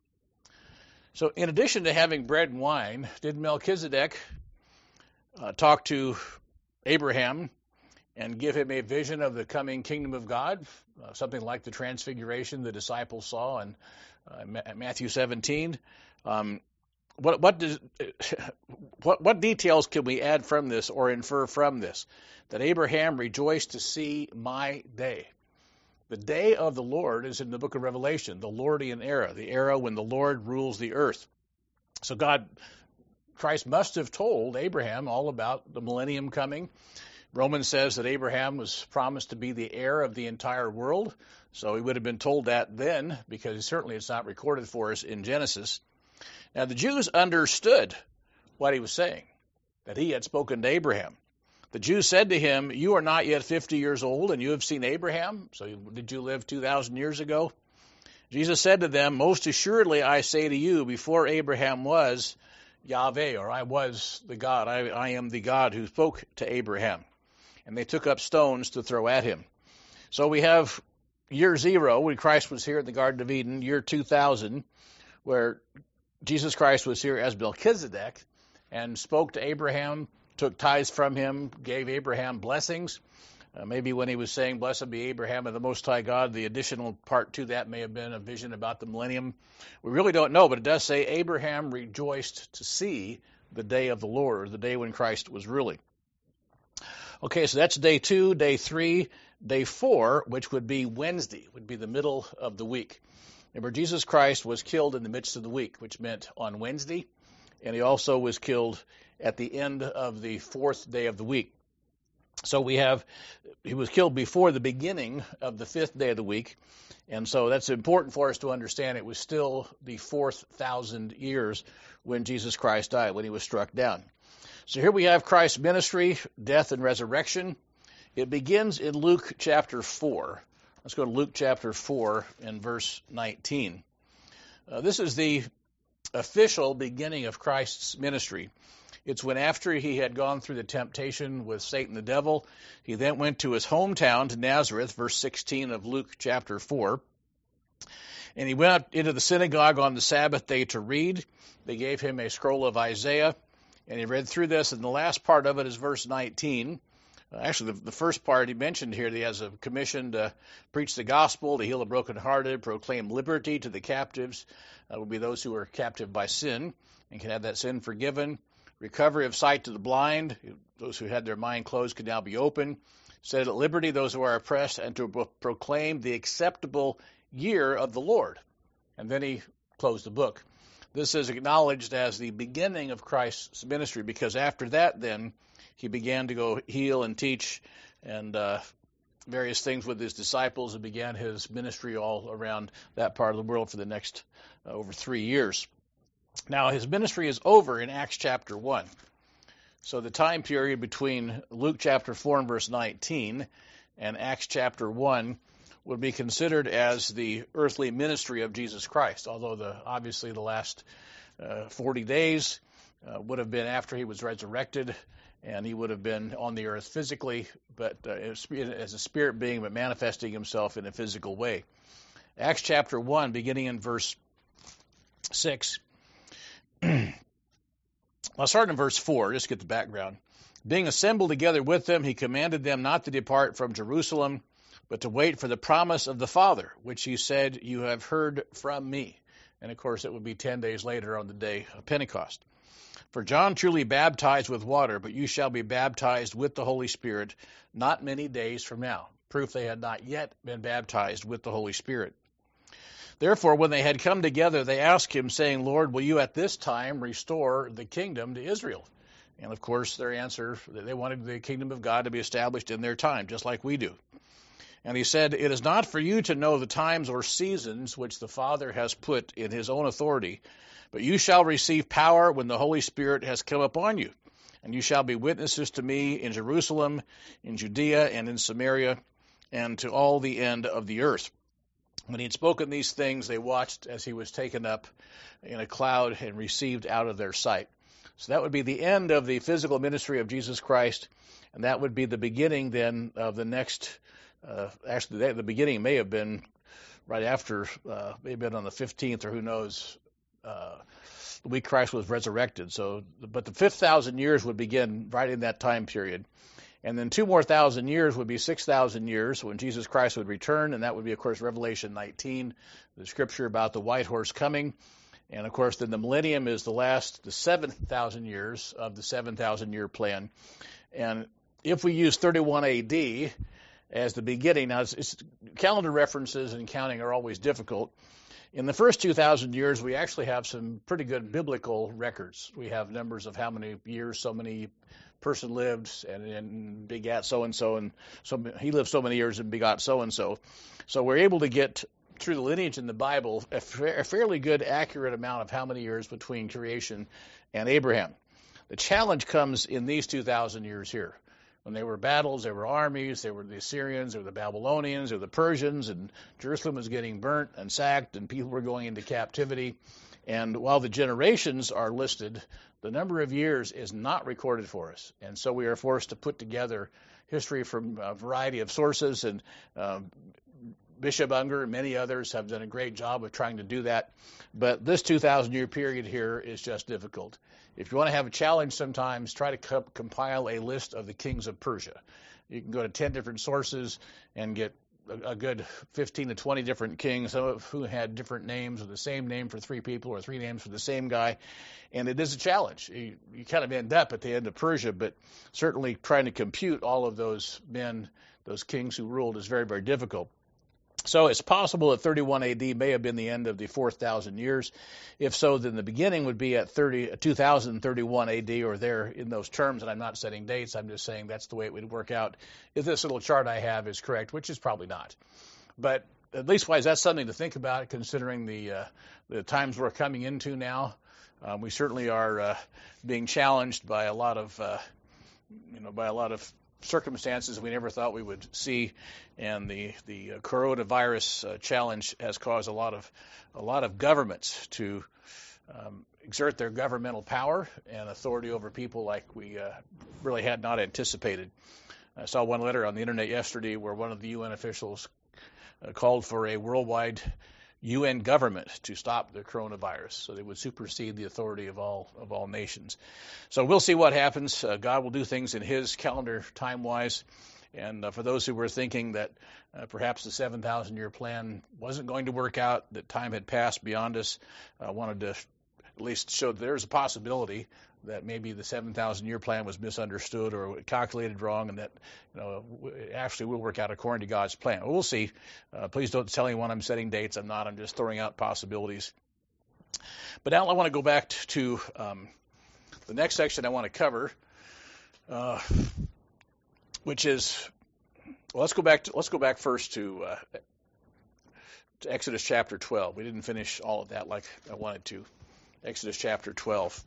So in addition to having bread and wine, did Melchizedek uh, talk to Abraham and give him a vision of the coming kingdom of God, uh, something like the transfiguration the disciples saw in uh, Matthew seventeen? Um, what, what, does, what, what details can we add from this or infer from this? That Abraham rejoiced to see my day. The day of the Lord is in the book of Revelation, the Lordian era, the era when the Lord rules the earth. So God, Christ must have told Abraham all about the millennium coming. Romans says that Abraham was promised to be the heir of the entire world, so he would have been told that then, because certainly it's not recorded for us in Genesis. Now the Jews understood what he was saying, that he had spoken to Abraham. The Jews said to him, "You are not yet fifty years old, and you have seen Abraham? So did you live two thousand years ago?" Jesus said to them, "Most assuredly I say to you, before Abraham was Yahweh," or I was the God, I, I am the God who spoke to Abraham. And they took up stones to throw at him. So we have year zero, when Christ was here in the Garden of Eden, year two thousand, where Jesus Christ was here as Melchizedek and spoke to Abraham, took tithes from him, gave Abraham blessings. Uh, maybe when he was saying, "Blessed be Abraham of the Most High God," the additional part to that may have been a vision about the millennium. We really don't know, but it does say Abraham rejoiced to see the day of the Lord, or the day when Christ was ruling. Okay, so that's day two, day three, day four, which would be Wednesday, would be the middle of the week. Remember, Jesus Christ was killed in the midst of the week, which meant on Wednesday, and he also was killed at the end of the fourth day of the week. So we have, he was killed before the beginning of the fifth day of the week, and so that's important for us to understand. It was still the fourth thousand years when Jesus Christ died, when he was struck down. So here we have Christ's ministry, death, and resurrection. It begins in Luke chapter four. Let's go to Luke chapter four and verse nineteen. Uh, this is the official beginning of Christ's ministry. It's when after he had gone through the temptation with Satan the devil, he then went to his hometown, to Nazareth, verse sixteen of Luke chapter four. And he went out into the synagogue on the Sabbath day to read. They gave him a scroll of Isaiah, and he read through this, and the last part of it is verse nineteen. Uh, actually, the, the first part he mentioned here, that he has a commission to preach the gospel, to heal the brokenhearted, proclaim liberty to the captives, uh, will be those who are captive by sin and can have that sin forgiven, recovery of sight to the blind. Those who had their mind closed could now be open. Set at liberty those who are oppressed, and to proclaim the acceptable year of the Lord. And then he closed the book. This is acknowledged as the beginning of Christ's ministry, because after that, then, he began to go heal and teach and uh, various things with his disciples, and began his ministry all around that part of the world for the next uh, over three years. Now, his ministry is over in Acts chapter one. So the time period between Luke chapter four and verse nineteen and Acts chapter one would be considered as the earthly ministry of Jesus Christ, although the obviously the last uh, forty days uh, would have been after he was resurrected, and he would have been on the earth physically, but uh, as a spirit being, but manifesting himself in a physical way. Acts chapter one, beginning in verse six. I'll start in verse four, just to get the background. Being assembled together with them, he commanded them not to depart from Jerusalem, but to wait for the promise of the Father, which he said, you have heard from me. And, of course, it would be ten days later on the day of Pentecost. For John truly baptized with water, but you shall be baptized with the Holy Spirit not many days from now. Proof they had not yet been baptized with the Holy Spirit. Therefore, when they had come together, they asked him, saying, Lord, will you at this time restore the kingdom to Israel? And, of course, their answer, they wanted the kingdom of God to be established in their time, just like we do. And he said, it is not for you to know the times or seasons which the Father has put in his own authority, but you shall receive power when the Holy Spirit has come upon you. And you shall be witnesses to me in Jerusalem, in Judea, and in Samaria, and to all the end of the earth. When he had spoken these things, they watched as he was taken up in a cloud and received out of their sight. So that would be the end of the physical ministry of Jesus Christ, and that would be the beginning then of the next, uh, actually the beginning may have been right after, uh, may have been on the fifteenth or who knows, uh, the week Christ was resurrected. So, but the fifth thousand years would begin right in that time period. And then two more thousand years would be six thousand years when Jesus Christ would return, and that would be, of course, Revelation nineteen, the scripture about the white horse coming. And, of course, then the millennium is the last, the seven thousand years of the seven thousand year plan. And if we use thirty-one A D as the beginning, now it's, it's, calendar references and counting are always difficult. In the first two thousand years, we actually have some pretty good biblical records. We have numbers of how many years so many person lived and, and begat so-and-so, and so he lived so many years and begot so-and-so. So we're able to get, through the lineage in the Bible, a, fa- a fairly good, accurate amount of how many years between creation and Abraham. The challenge comes in these two thousand years here. When there were battles, there were armies, there were the Assyrians, there were the Babylonians, there were the Persians, and Jerusalem was getting burnt and sacked, and people were going into captivity. And while the generations are listed, the number of years is not recorded for us. And so we are forced to put together history from a variety of sources, and uh, Bishop Unger and many others have done a great job of trying to do that. But this two thousand year period here is just difficult. If you want to have a challenge sometimes, try to co- compile a list of the kings of Persia. You can go to ten different sources and get a, a good fifteen to twenty different kings, some of who had different names or the same name for three people or three names for the same guy. And it is a challenge. You, you kind of end up at the end of Persia, but certainly trying to compute all of those men, those kings who ruled, is very, very difficult. So it's possible that thirty-one A D may have been the end of the four thousand years. If so, then the beginning would be at thirty, two thousand thirty-one A D or there in those terms, and I'm not setting dates. I'm just saying that's the way it would work out if this little chart I have is correct, which is probably not. But at least wise, that's something to think about, considering the, uh, the times we're coming into now. Uh, we certainly are uh, being challenged by a lot of, uh, you know, by a lot of circumstances we never thought we would see, and the the uh, coronavirus uh, challenge has caused a lot of a lot of governments to um, exert their governmental power and authority over people like we uh, really had not anticipated. I saw one letter on the internet yesterday where one of the U N officials uh, called for a worldwide U N government to stop the coronavirus, so they would supersede the authority of all of all nations. So we'll see what happens. Uh, God will do things in His calendar, time-wise. And uh, for those who were thinking that uh, perhaps the seven thousand year plan wasn't going to work out, that time had passed beyond us, I wanted to at least showed there's a possibility that maybe the seven thousand year plan was misunderstood or calculated wrong, and that you know it actually will work out according to God's plan. We'll see. Uh, please don't tell anyone I'm setting dates. I'm not. I'm just throwing out possibilities. But now I want to go back to um, the next section I want to cover, uh, which is well, let's go back to let's go back first to, uh, to Exodus chapter twelve. We didn't finish all of that like I wanted to. Exodus chapter twelve.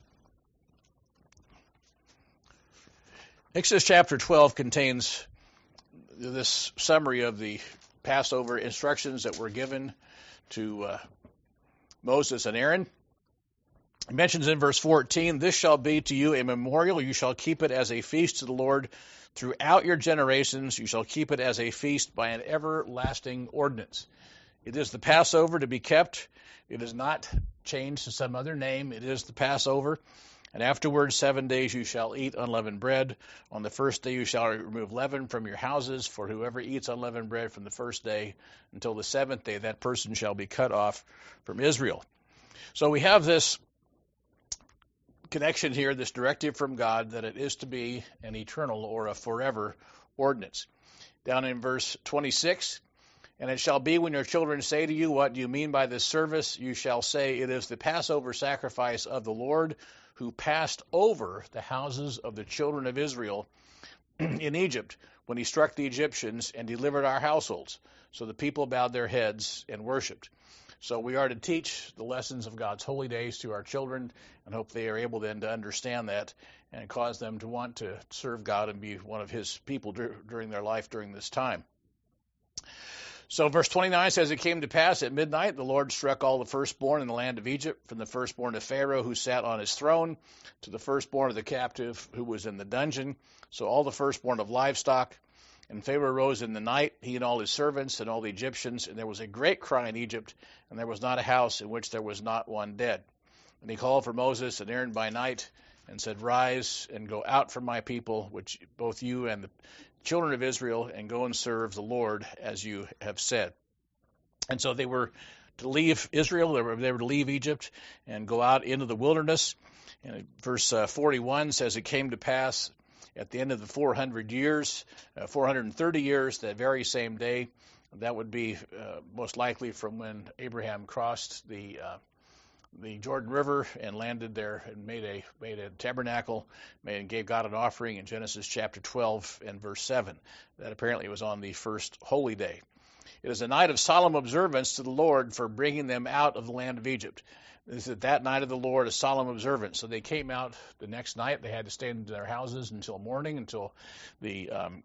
Exodus chapter twelve contains this summary of the Passover instructions that were given to uh, Moses and Aaron. It mentions in verse fourteen, "This shall be to you a memorial. You shall keep it as a feast to the Lord throughout your generations. You shall keep it as a feast by an everlasting ordinance." It is the Passover to be kept. It is not changed to some other name. It is the Passover. "And afterwards seven days you shall eat unleavened bread. On the first day you shall remove leaven from your houses, for whoever eats unleavened bread from the first day until the seventh day, that person shall be cut off from Israel." So we have this connection here, this directive from God that it is to be an eternal or a forever ordinance. Down in verse twenty-six, "And it shall be when your children say to you, 'What do you mean by this service?' you shall say, 'It is the Passover sacrifice of the Lord, who passed over the houses of the children of Israel in Egypt when he struck the Egyptians and delivered our households.' So the people bowed their heads and worshipped." So we are to teach the lessons of God's holy days to our children and hope they are able then to understand that and cause them to want to serve God and be one of his people dur- during their life during this time. So verse twenty-nine says, "It came to pass at midnight, the Lord struck all the firstborn in the land of Egypt, from the firstborn of Pharaoh who sat on his throne to the firstborn of the captive who was in the dungeon, so all the firstborn of livestock. And Pharaoh rose in the night, he and all his servants and all the Egyptians, and there was a great cry in Egypt, and there was not a house in which there was not one dead. And he called for Moses and Aaron by night and said, 'Rise and go out from my people, which both you and the children of Israel, and go and serve the Lord as you have said.'" And so they were to leave Israel, they were, they were to leave Egypt and go out into the wilderness. And verse uh, forty-one says, "It came to pass at the end of the four hundred years, uh, four hundred thirty years, that very same day," that would be uh, most likely from when Abraham crossed the uh, the Jordan River and landed there and made a made a tabernacle, made and gave God an offering in Genesis chapter twelve and verse seven. That apparently was on the first holy day. "It is a night of solemn observance to the Lord for bringing them out of the land of Egypt." This is that night of the Lord, a solemn observance. So they came out the next night. They had to stay in their houses until morning, until the um,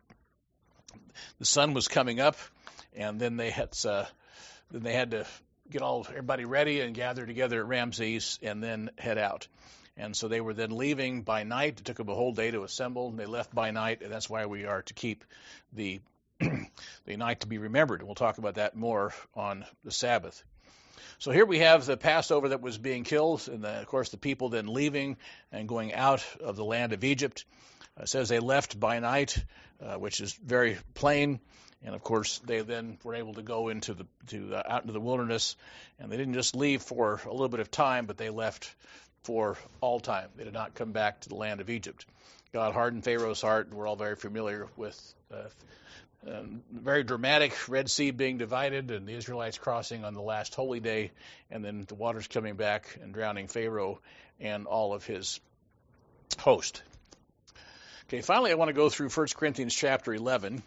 the sun was coming up, and then they had uh, then they had to get all everybody ready and gather together at Ramses and then head out. And so they were then leaving by night. It took them a whole day to assemble, and they left by night, and that's why we are to keep the the night to be remembered. And we'll talk about that more on the Sabbath. So here we have the Passover that was being killed, and the, of course the people then leaving and going out of the land of Egypt. Uh, it says they left by night, uh, which is very plain. And of course they then were able to go into the to uh, out into the wilderness, and they didn't just leave for a little bit of time, but they left for all time. They did not come back to the land of Egypt. God hardened Pharaoh's heart, and we're all very familiar with uh, Um, very dramatic Red Sea being divided and the Israelites crossing on the last holy day, and then the waters coming back and drowning Pharaoh and all of his host. Okay, finally I want to go through First Corinthians chapter eleven,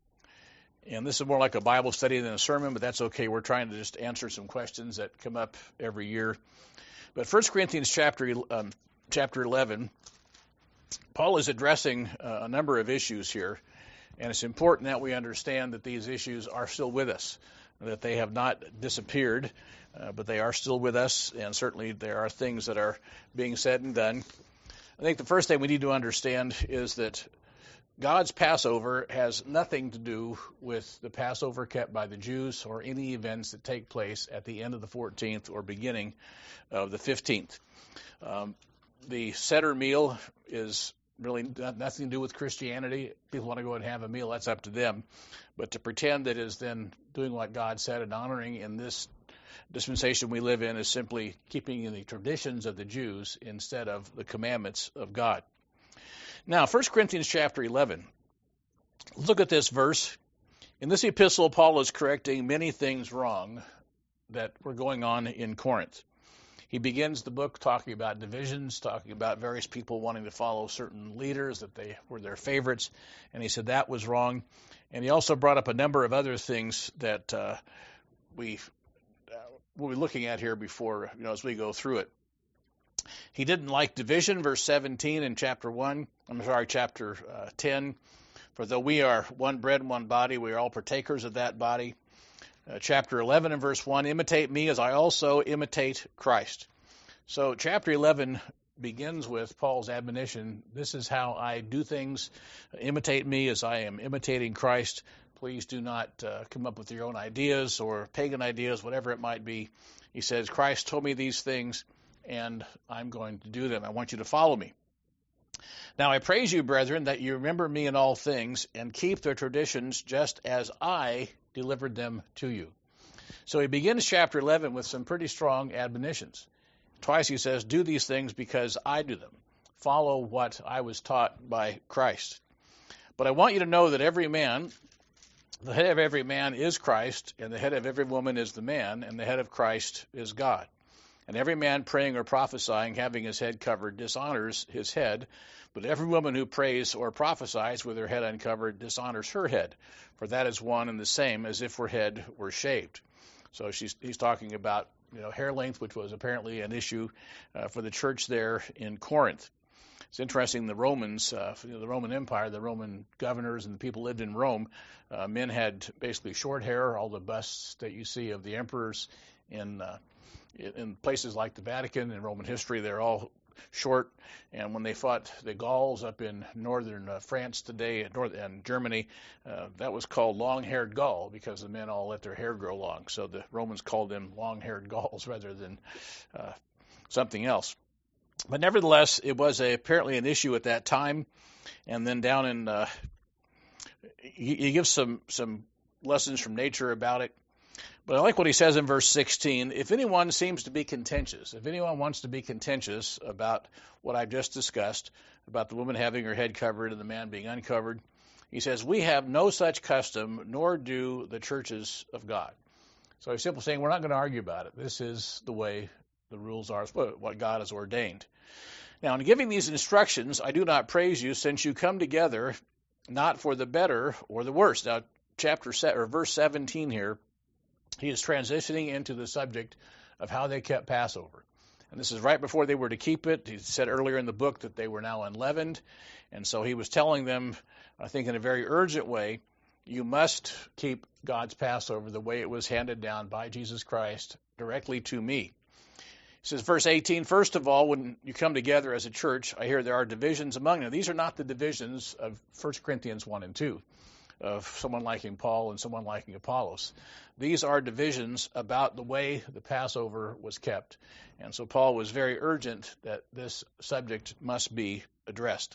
and this is more like a Bible study than a sermon, but that's okay. We're trying to just answer some questions that come up every year. But First Corinthians chapter um, chapter eleven, Paul is addressing uh, a number of issues here. And it's important that we understand that these issues are still with us, that they have not disappeared, uh, but they are still with us, and certainly there are things that are being said and done. I think the first thing we need to understand is that God's Passover has nothing to do with the Passover kept by the Jews or any events that take place at the end of the fourteenth or beginning of the fifteenth. Um, the Seder meal is really nothing to do with Christianity. People want to go and have a meal, that's up to them. But to pretend that it is then doing what God said and honoring in this dispensation we live in is simply keeping in the traditions of the Jews instead of the commandments of God. Now, First Corinthians chapter eleven. Look at this verse. In this epistle, Paul is correcting many things wrong that were going on in Corinth. He begins the book talking about divisions, talking about various people wanting to follow certain leaders, that they were their favorites, and he said that was wrong. And he also brought up a number of other things that uh, we uh, we'll be looking at here before, you know, as we go through it. He didn't like division, verse seventeen in chapter one. I'm sorry, chapter uh, ten. For though we are one bread and one body, we are all partakers of that body. Uh, chapter eleven and verse one, imitate me as I also imitate Christ. So chapter eleven begins with Paul's admonition. This is how I do things. Imitate me as I am imitating Christ. Please do not uh, come up with your own ideas or pagan ideas, whatever it might be. He says, Christ told me these things, and I'm going to do them. I want you to follow me. Now I praise you, brethren, that you remember me in all things and keep the traditions just as I delivered them to you. So he begins chapter eleven with some pretty strong admonitions. Twice he says, do these things because I do them. Follow what I was taught by Christ. But I want you to know that every man, the head of every man is Christ, and the head of every woman is the man, and the head of Christ is God. And every man praying or prophesying, having his head covered, dishonors his head. But every woman who prays or prophesies with her head uncovered dishonors her head. For that is one and the same as if her head were shaved. So she's, he's talking about, you know, hair length, which was apparently an issue uh, for the church there in Corinth. It's interesting, the Romans, uh, you know, the Roman Empire, the Roman governors and the people lived in Rome, uh, men had basically short hair. All the busts that you see of the emperors in uh, in places like the Vatican in Roman history, they're all short. And when they fought the Gauls up in northern uh, France today north, and Germany, uh, that was called long-haired Gaul because the men all let their hair grow long. So the Romans called them long-haired Gauls rather than uh, something else. But nevertheless, it was a, apparently an issue at that time. And then down in, uh, he, he gives some, some lessons from nature about it. But I like what he says in verse sixteen. If anyone seems to be contentious, if anyone wants to be contentious about what I've just discussed, about the woman having her head covered and the man being uncovered, he says, we have no such custom, nor do the churches of God. So he's simply saying we're not going to argue about it. This is the way the rules are, what God has ordained. Now, in giving these instructions, I do not praise you, since you come together not for the better or the worse. Now, chapter se- or verse seventeen here, he is transitioning into the subject of how they kept Passover. And this is right before they were to keep it. He said earlier in the book that they were now unleavened. And so he was telling them, I think in a very urgent way, you must keep God's Passover the way it was handed down by Jesus Christ directly to me. He says, verse eighteen, first of all, when you come together as a church, I hear there are divisions among you. These are not the divisions of First Corinthians one and two, of someone liking Paul and someone liking Apollos. These are divisions about the way the Passover was kept. And so Paul was very urgent that this subject must be addressed.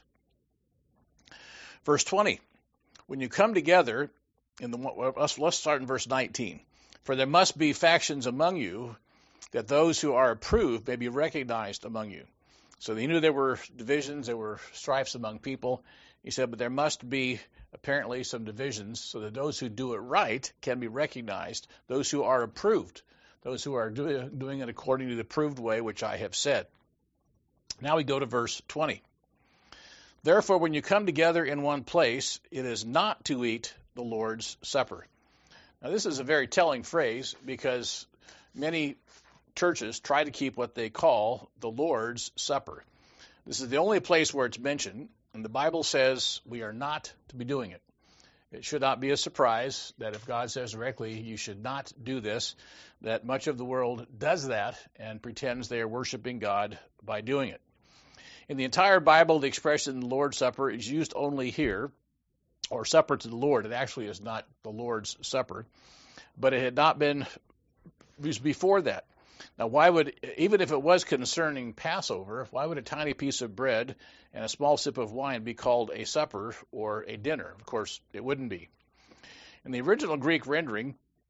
Verse twenty, when you come together, in the let's, let's start in verse nineteen. For there must be factions among you, that those who are approved may be recognized among you. So he knew there were divisions, there were strifes among people. He said, but there must be apparently some divisions so that those who do it right can be recognized, those who are approved, those who are do, doing it according to the approved way, which I have said. Now we go to verse twenty. Therefore, when you come together in one place, it is not to eat the Lord's Supper. Now, this is a very telling phrase because many churches try to keep what they call the Lord's Supper. This is the only place where it's mentioned, and the Bible says we are not to be doing it. It should not be a surprise that if God says directly you should not do this, that much of the world does that and pretends they are worshiping God by doing it. In the entire Bible, the expression Lord's Supper is used only here, or supper to the Lord. It actually is not the Lord's Supper, but it had not been used before that. Now, why would, even if it was concerning Passover, why would a tiny piece of bread and a small sip of wine be called a supper or a dinner? Of course, it wouldn't be. In the original Greek rendering,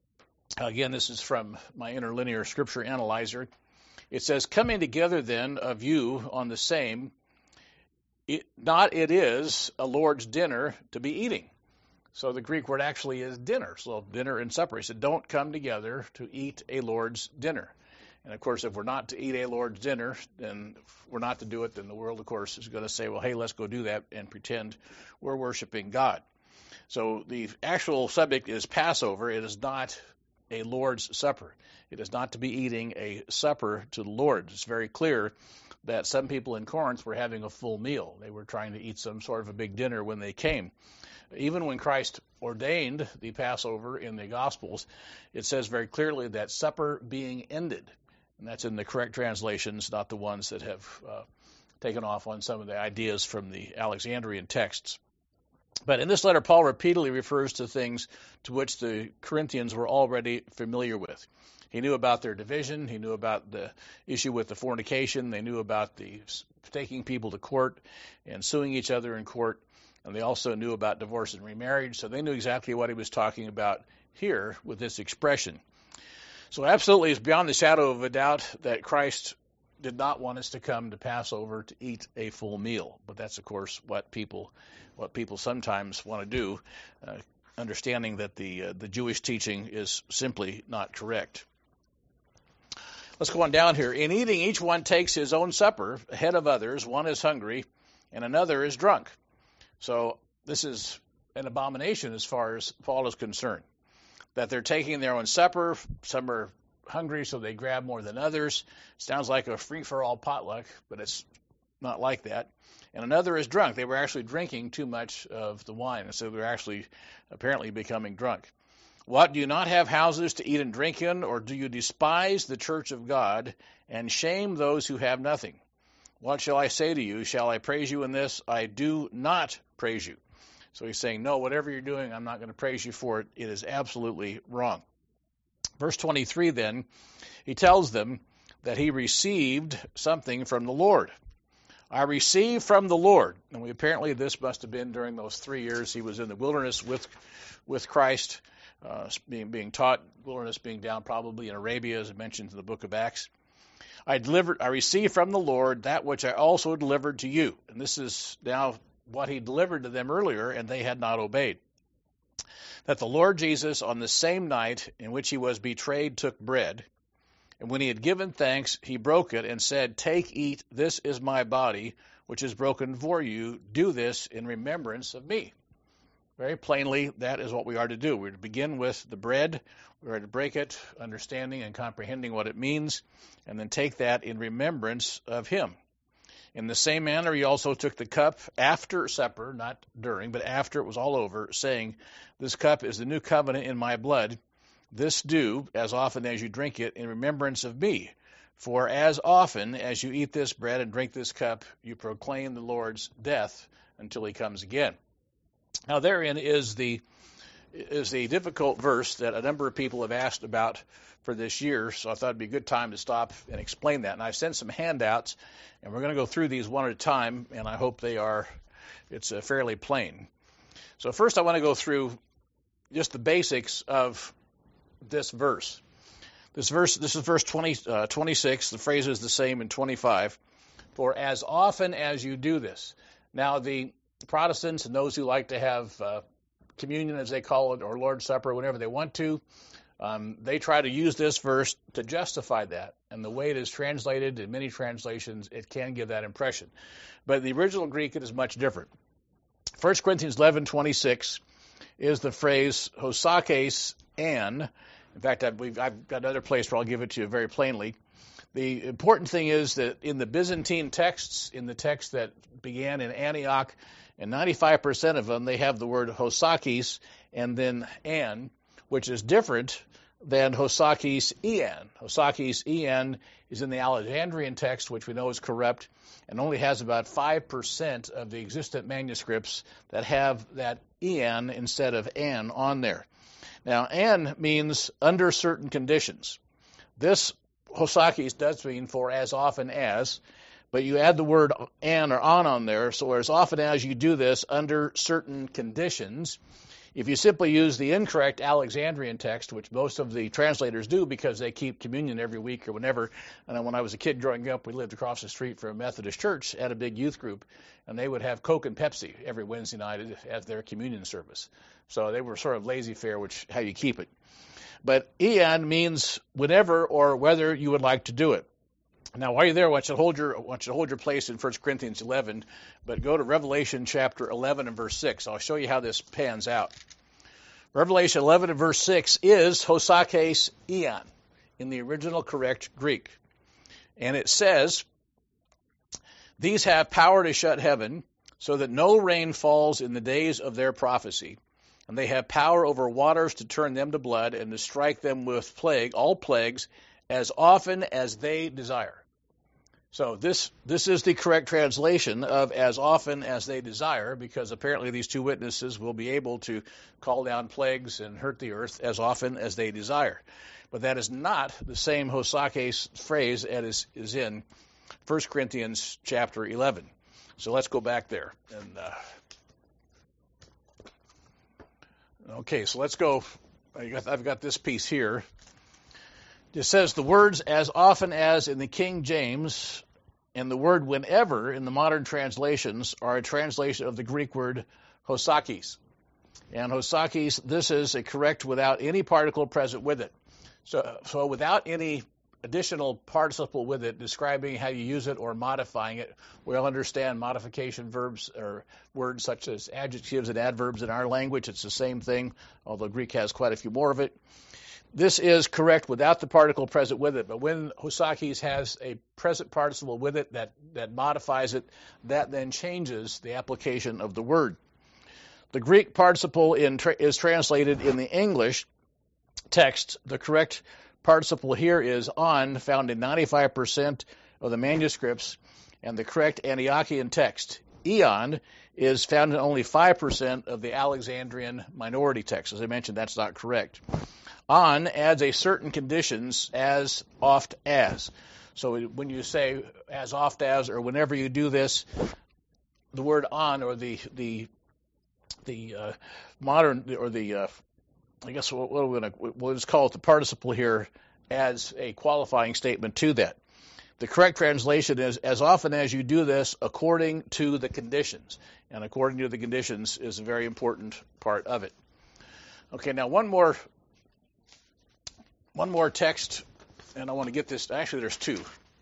Again, this is from my interlinear scripture analyzer. It says, coming together then of you on the same, it, not it is a Lord's dinner to be eating. So the Greek word actually is dinner. So dinner and supper. He said, don't come together to eat a Lord's dinner. And of course, if we're not to eat a Lord's dinner, then if we're not to do it, then the world, of course, is going to say, well, hey, let's go do that and pretend we're worshiping God. So the actual subject is Passover. It is not a Lord's Supper. It is not to be eating a supper to the Lord. It's very clear that some people in Corinth were having a full meal. They were trying to eat some sort of a big dinner when they came. Even when Christ ordained the Passover in the Gospels, it says very clearly that supper being ended. And that's in the correct translations, not the ones that have uh, taken off on some of the ideas from the Alexandrian texts. But in this letter, Paul repeatedly refers to things to which the Corinthians were already familiar with. He knew about their division. He knew about the issue with the fornication. They knew about the taking people to court and suing each other in court. And they also knew about divorce and remarriage. So they knew exactly what he was talking about here with this expression. So absolutely, it's beyond the shadow of a doubt that Christ did not want us to come to Passover to eat a full meal. But that's, of course, what people what people sometimes want to do, uh, understanding that the uh, the Jewish teaching is simply not correct. Let's go on down here. In eating, each one takes his own supper ahead of others. One is hungry, and another is drunk. So this is an abomination as far as Paul is concerned, that they're taking their own supper. Some are hungry, so they grab more than others. Sounds like a free-for-all potluck, but it's not like that. And another is drunk. They were actually drinking too much of the wine, and so they're actually apparently becoming drunk. What, do you not have houses to eat and drink in, or do you despise the church of God and shame those who have nothing? What shall I say to you? Shall I praise you in this? I do not praise you. So he's saying, no, whatever you're doing, I'm not going to praise you for it. It is absolutely wrong. Verse twenty-three then, he tells them that he received something from the Lord. I received from the Lord. And we apparently this must have been during those three years he was in the wilderness with with Christ, uh, being being taught, wilderness being down probably in Arabia, as mentioned in the book of Acts. I delivered, I received from the Lord that which I also delivered to you. And this is now what he delivered to them earlier, and they had not obeyed. That the Lord Jesus, on the same night in which he was betrayed, took bread, and when he had given thanks, he broke it and said, take, eat, this is my body, which is broken for you. Do this in remembrance of me. Very plainly, that is what we are to do. We're to begin with the bread. We are to break it, understanding and comprehending what it means, and then take that in remembrance of him. In the same manner, he also took the cup after supper, not during, but after it was all over, saying, this cup is the new covenant in my blood. This do, as often as you drink it, in remembrance of me. For as often as you eat this bread and drink this cup, you proclaim the Lord's death until he comes again. Now, therein is the is the difficult verse that a number of people have asked about for this year, so I thought it'd be a good time to stop and explain that. And I've sent some handouts, and we're going to go through these one at a time, and I hope they are, it's uh, fairly plain. So first I want to go through just the basics of this verse. This verse, this is verse twenty, uh, twenty-six. The phrase is the same in twenty-five. For as often as you do this. Now, the Protestants and those who like to have uh, communion, as they call it, or Lord's Supper, whenever they want to, um, they try to use this verse to justify that. And the way it is translated in many translations, it can give that impression. But in the original Greek, it is much different. First Corinthians eleven twenty-six is the phrase hosakes an. In fact, I've, we've, I've got another place where I'll give it to you very plainly. The important thing is that in the Byzantine texts, in the text that began in Antioch, and ninety-five percent of them, they have the word hosakes and then an, which is different than hosakes en. Hosakes en is in the Alexandrian text, which we know is corrupt, and only has about five percent of the existent manuscripts that have that en instead of an on there. Now, an means under certain conditions. This hosakes does mean for as often as, but you add the word an or on on there, so as often as you do this under certain conditions, If you simply use the incorrect Alexandrian text, which most of the translators do because they keep communion every week or whenever, and when I was a kid growing up, we lived across the street from a Methodist church at a big youth group, and they would have Coke and Pepsi every Wednesday night at their communion service. So they were sort of lazy fare, which how you keep it. But eon means whenever or whether you would like to do it. Now, while you're there, I want you to hold your, I want you to hold your place in First Corinthians eleven, but go to Revelation chapter eleven and verse six. I'll show you how this pans out. Revelation eleven and verse six is Hosakes eon in the original correct Greek. And it says, these have power to shut heaven so that no rain falls in the days of their prophecy. And they have power over waters to turn them to blood and to strike them with plague, all plagues, as often as they desire. So this this is the correct translation of as often as they desire, because apparently these two witnesses will be able to call down plagues and hurt the earth as often as they desire. But that is not the same Hosakes phrase as is in First Corinthians chapter eleven. So let's go back there. And uh, okay, so let's go. I got, I've got this piece here. It says the words as often as in the King James and the word whenever in the modern translations are a translation of the Greek word Hosakes. And Hosakes, this is a correct without any particle present with it. So, so without any additional participle with it describing how you use it or modifying it, we'll understand modification verbs or words such as adjectives and adverbs in our language. It's the same thing, although Greek has quite a few more of it. This is correct without the particle present with it, but when Hosakes has a present participle with it that, that modifies it, that then changes the application of the word. The Greek participle in tra- is translated in the English text. The correct participle here is on, found in ninety-five percent of the manuscripts, and the correct Antiochian text, eon, is found in only five percent of the Alexandrian minority text. As I mentioned, that's not correct. On adds a certain conditions as oft as. So when you say as oft as or whenever you do this, the word on or the the the uh, modern or the uh, I guess what, what are we going to we'll just call it the participle here as a qualifying statement to that. The correct translation is as often as you do this according to the conditions, and according to the conditions is a very important part of it. Okay, now one more. One more text, and I want to get this. Actually, there's two.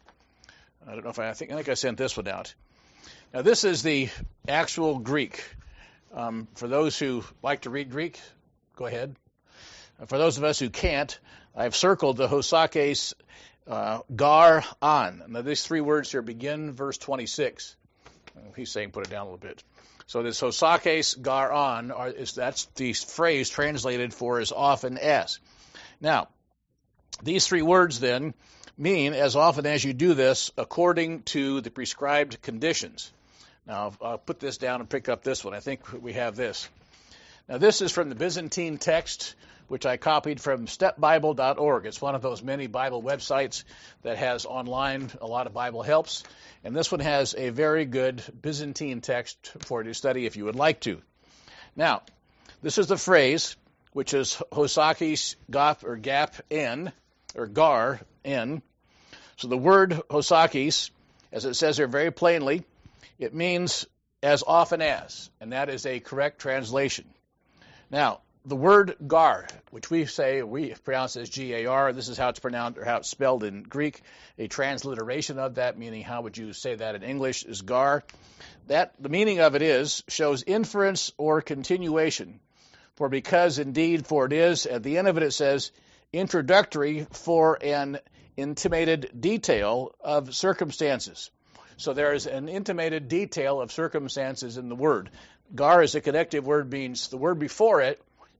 I don't know if I, I think I think I sent this one out. Now, this is the actual Greek. Um, for those who like to read Greek, go ahead. For those of us who can't, I've circled the Hosakes uh, gar on. Now, these three words here begin verse twenty-six. He's saying put it down a little bit. So this Hosakes gar on are, is that's the phrase translated for as often as. Now. These three words, then, mean as often as you do this according to the prescribed conditions. Now, I'll put this down and pick up this one. I think we have this. Now, this is from the Byzantine text, which I copied from step bible dot org. It's one of those many Bible websites that has online a lot of Bible helps. And this one has a very good Byzantine text for you to study if you would like to. Now, this is the phrase, which is Hosakes gap or gap n, or gar n. So the word Hosakes, as it says here very plainly, it means as often as, and that is a correct translation. Now, the word gar, which we say, we pronounce as G A R, this is how it's pronounced or how it's spelled in Greek, a transliteration of that, meaning how would you say that in English, is gar. That, the meaning of it is, shows inference or continuation. For because indeed, for it is, at the end of it it says, introductory for an intimated detail of circumstances. So there is an intimated detail of circumstances in the word. Gar is a connective word, means the word before it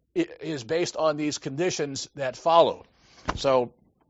is based on these conditions that follow. So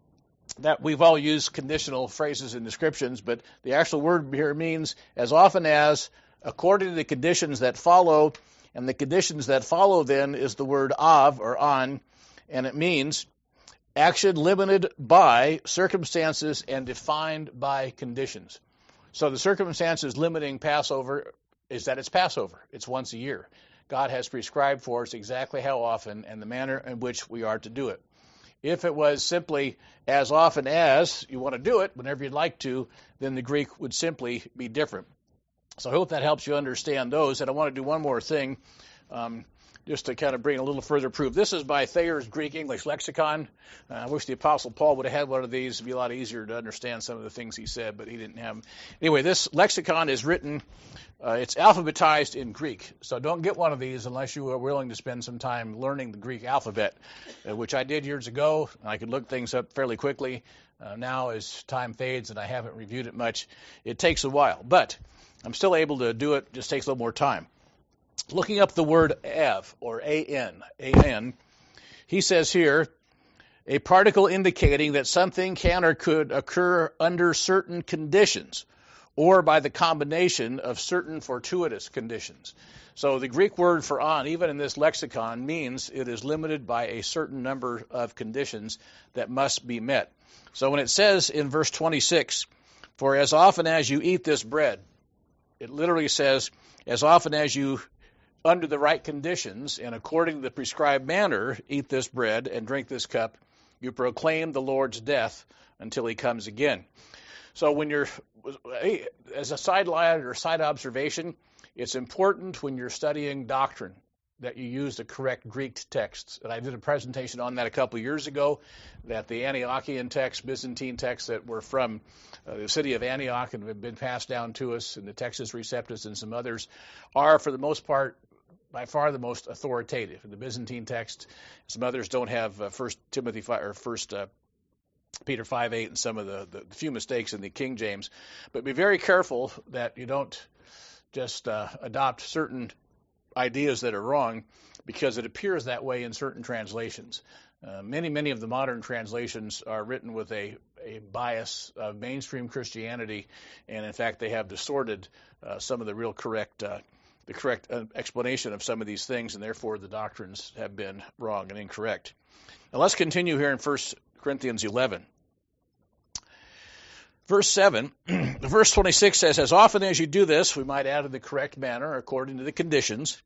that we've all used conditional phrases and descriptions, but the actual word here means as often as, according to the conditions that follow, and the conditions that follow then is the word of or on, and it means action limited by circumstances and defined by conditions. So the circumstances limiting Passover is that it's Passover. It's once a year. God has prescribed for us exactly how often and the manner in which we are to do it. If it was simply as often as you want to do it, whenever you'd like to, then the Greek would simply be different. So I hope that helps you understand those. And I want to do one more thing, um, just to kind of bring a little further proof. This is by Thayer's Greek English Lexicon. Uh, I wish the Apostle Paul would have had one of these. It'd be a lot easier to understand some of the things he said, but he didn't have them. Anyway, this lexicon is written, uh, it's alphabetized in Greek. So don't get one of these unless you are willing to spend some time learning the Greek alphabet, uh, which I did years ago. I could look things up fairly quickly. Uh, now, as time fades and I haven't reviewed it much, it takes a while. But I'm still able to do it. It just takes a little more time. Looking up the word av, or an, an, he says here, a particle indicating that something can or could occur under certain conditions, or by the combination of certain fortuitous conditions. So the Greek word for on, even in this lexicon, means it is limited by a certain number of conditions that must be met. So when it says in verse twenty-six, for as often as you eat this bread, it literally says, as often as you under the right conditions and according to the prescribed manner, eat this bread and drink this cup, you proclaim the Lord's death until he comes again. So when you're, as a sideline or side observation, it's important when you're studying doctrine that you use the correct Greek texts. And I did a presentation on that a couple of years ago, that the Antiochian texts, Byzantine texts that were from uh, the city of Antioch and have been passed down to us, and the Textus Receptus and some others, are for the most part by far the most authoritative. The Byzantine text, some others don't have uh, First Timothy five, or First uh, Peter five eight, and some of the, the, the few mistakes in the King James. But be very careful that you don't just uh, adopt certain ideas that are wrong, because it appears that way in certain translations. Uh, many, many of the modern translations are written with a, a bias of mainstream Christianity, and in fact they have distorted uh, some of the real correct uh, the correct uh, explanation of some of these things, and therefore the doctrines have been wrong and incorrect. Now let's continue here in First Corinthians eleven. Verse seven, verse twenty-six says, as often as you do this, we might add in the correct manner according to the conditions,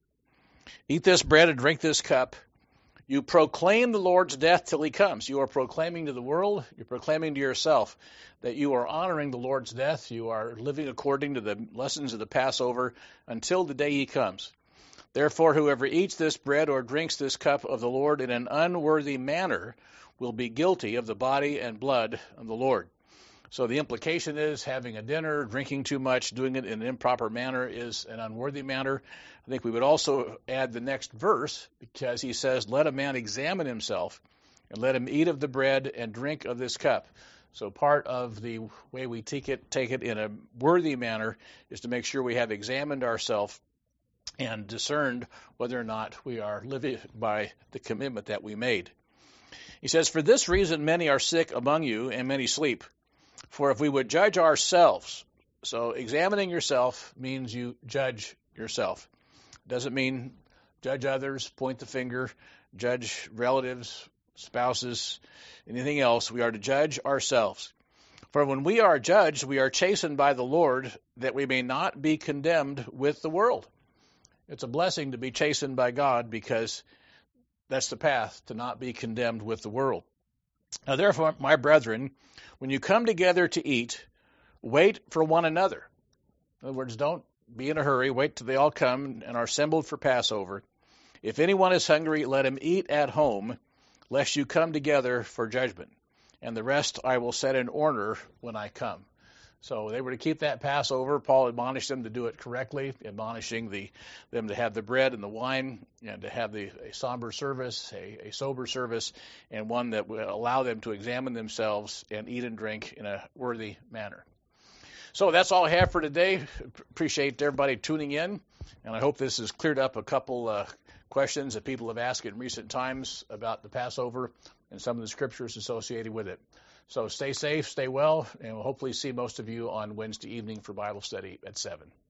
eat this bread and drink this cup, you proclaim the Lord's death till he comes. You are proclaiming to the world, you're proclaiming to yourself that you are honoring the Lord's death. You are living according to the lessons of the Passover until the day he comes. Therefore, whoever eats this bread or drinks this cup of the Lord in an unworthy manner will be guilty of the body and blood of the Lord. So the implication is having a dinner, drinking too much, doing it in an improper manner is an unworthy manner. I think we would also add the next verse, because he says, let a man examine himself, and let him eat of the bread and drink of this cup. So part of the way we take it, take it in a worthy manner is to make sure we have examined ourselves and discerned whether or not we are living by the commitment that we made. He says, for this reason many are sick among you, and many sleep. For if we would judge ourselves, so examining yourself means you judge yourself. Doesn't mean judge others, point the finger, judge relatives, spouses, anything else. We are to judge ourselves. For when we are judged, we are chastened by the Lord, that we may not be condemned with the world. It's a blessing to be chastened by God, because that's the path to not be condemned with the world. Now therefore, my brethren, when you come together to eat, wait for one another. In other words, don't be in a hurry. Wait till they all come and are assembled for Passover. If anyone is hungry, let him eat at home, lest you come together for judgment. And the rest I will set in order when I come. So they were to keep that Passover. Paul admonished them to do it correctly, admonishing the, them to have the bread and the wine, and to have the, a somber service, a, a sober service, and one that will allow them to examine themselves and eat and drink in a worthy manner. So that's all I have for today. Appreciate everybody tuning in, and I hope this has cleared up a couple uh, questions that people have asked in recent times about the Passover and some of the scriptures associated with it. So stay safe, stay well, and we'll hopefully see most of you on Wednesday evening for Bible study at seven.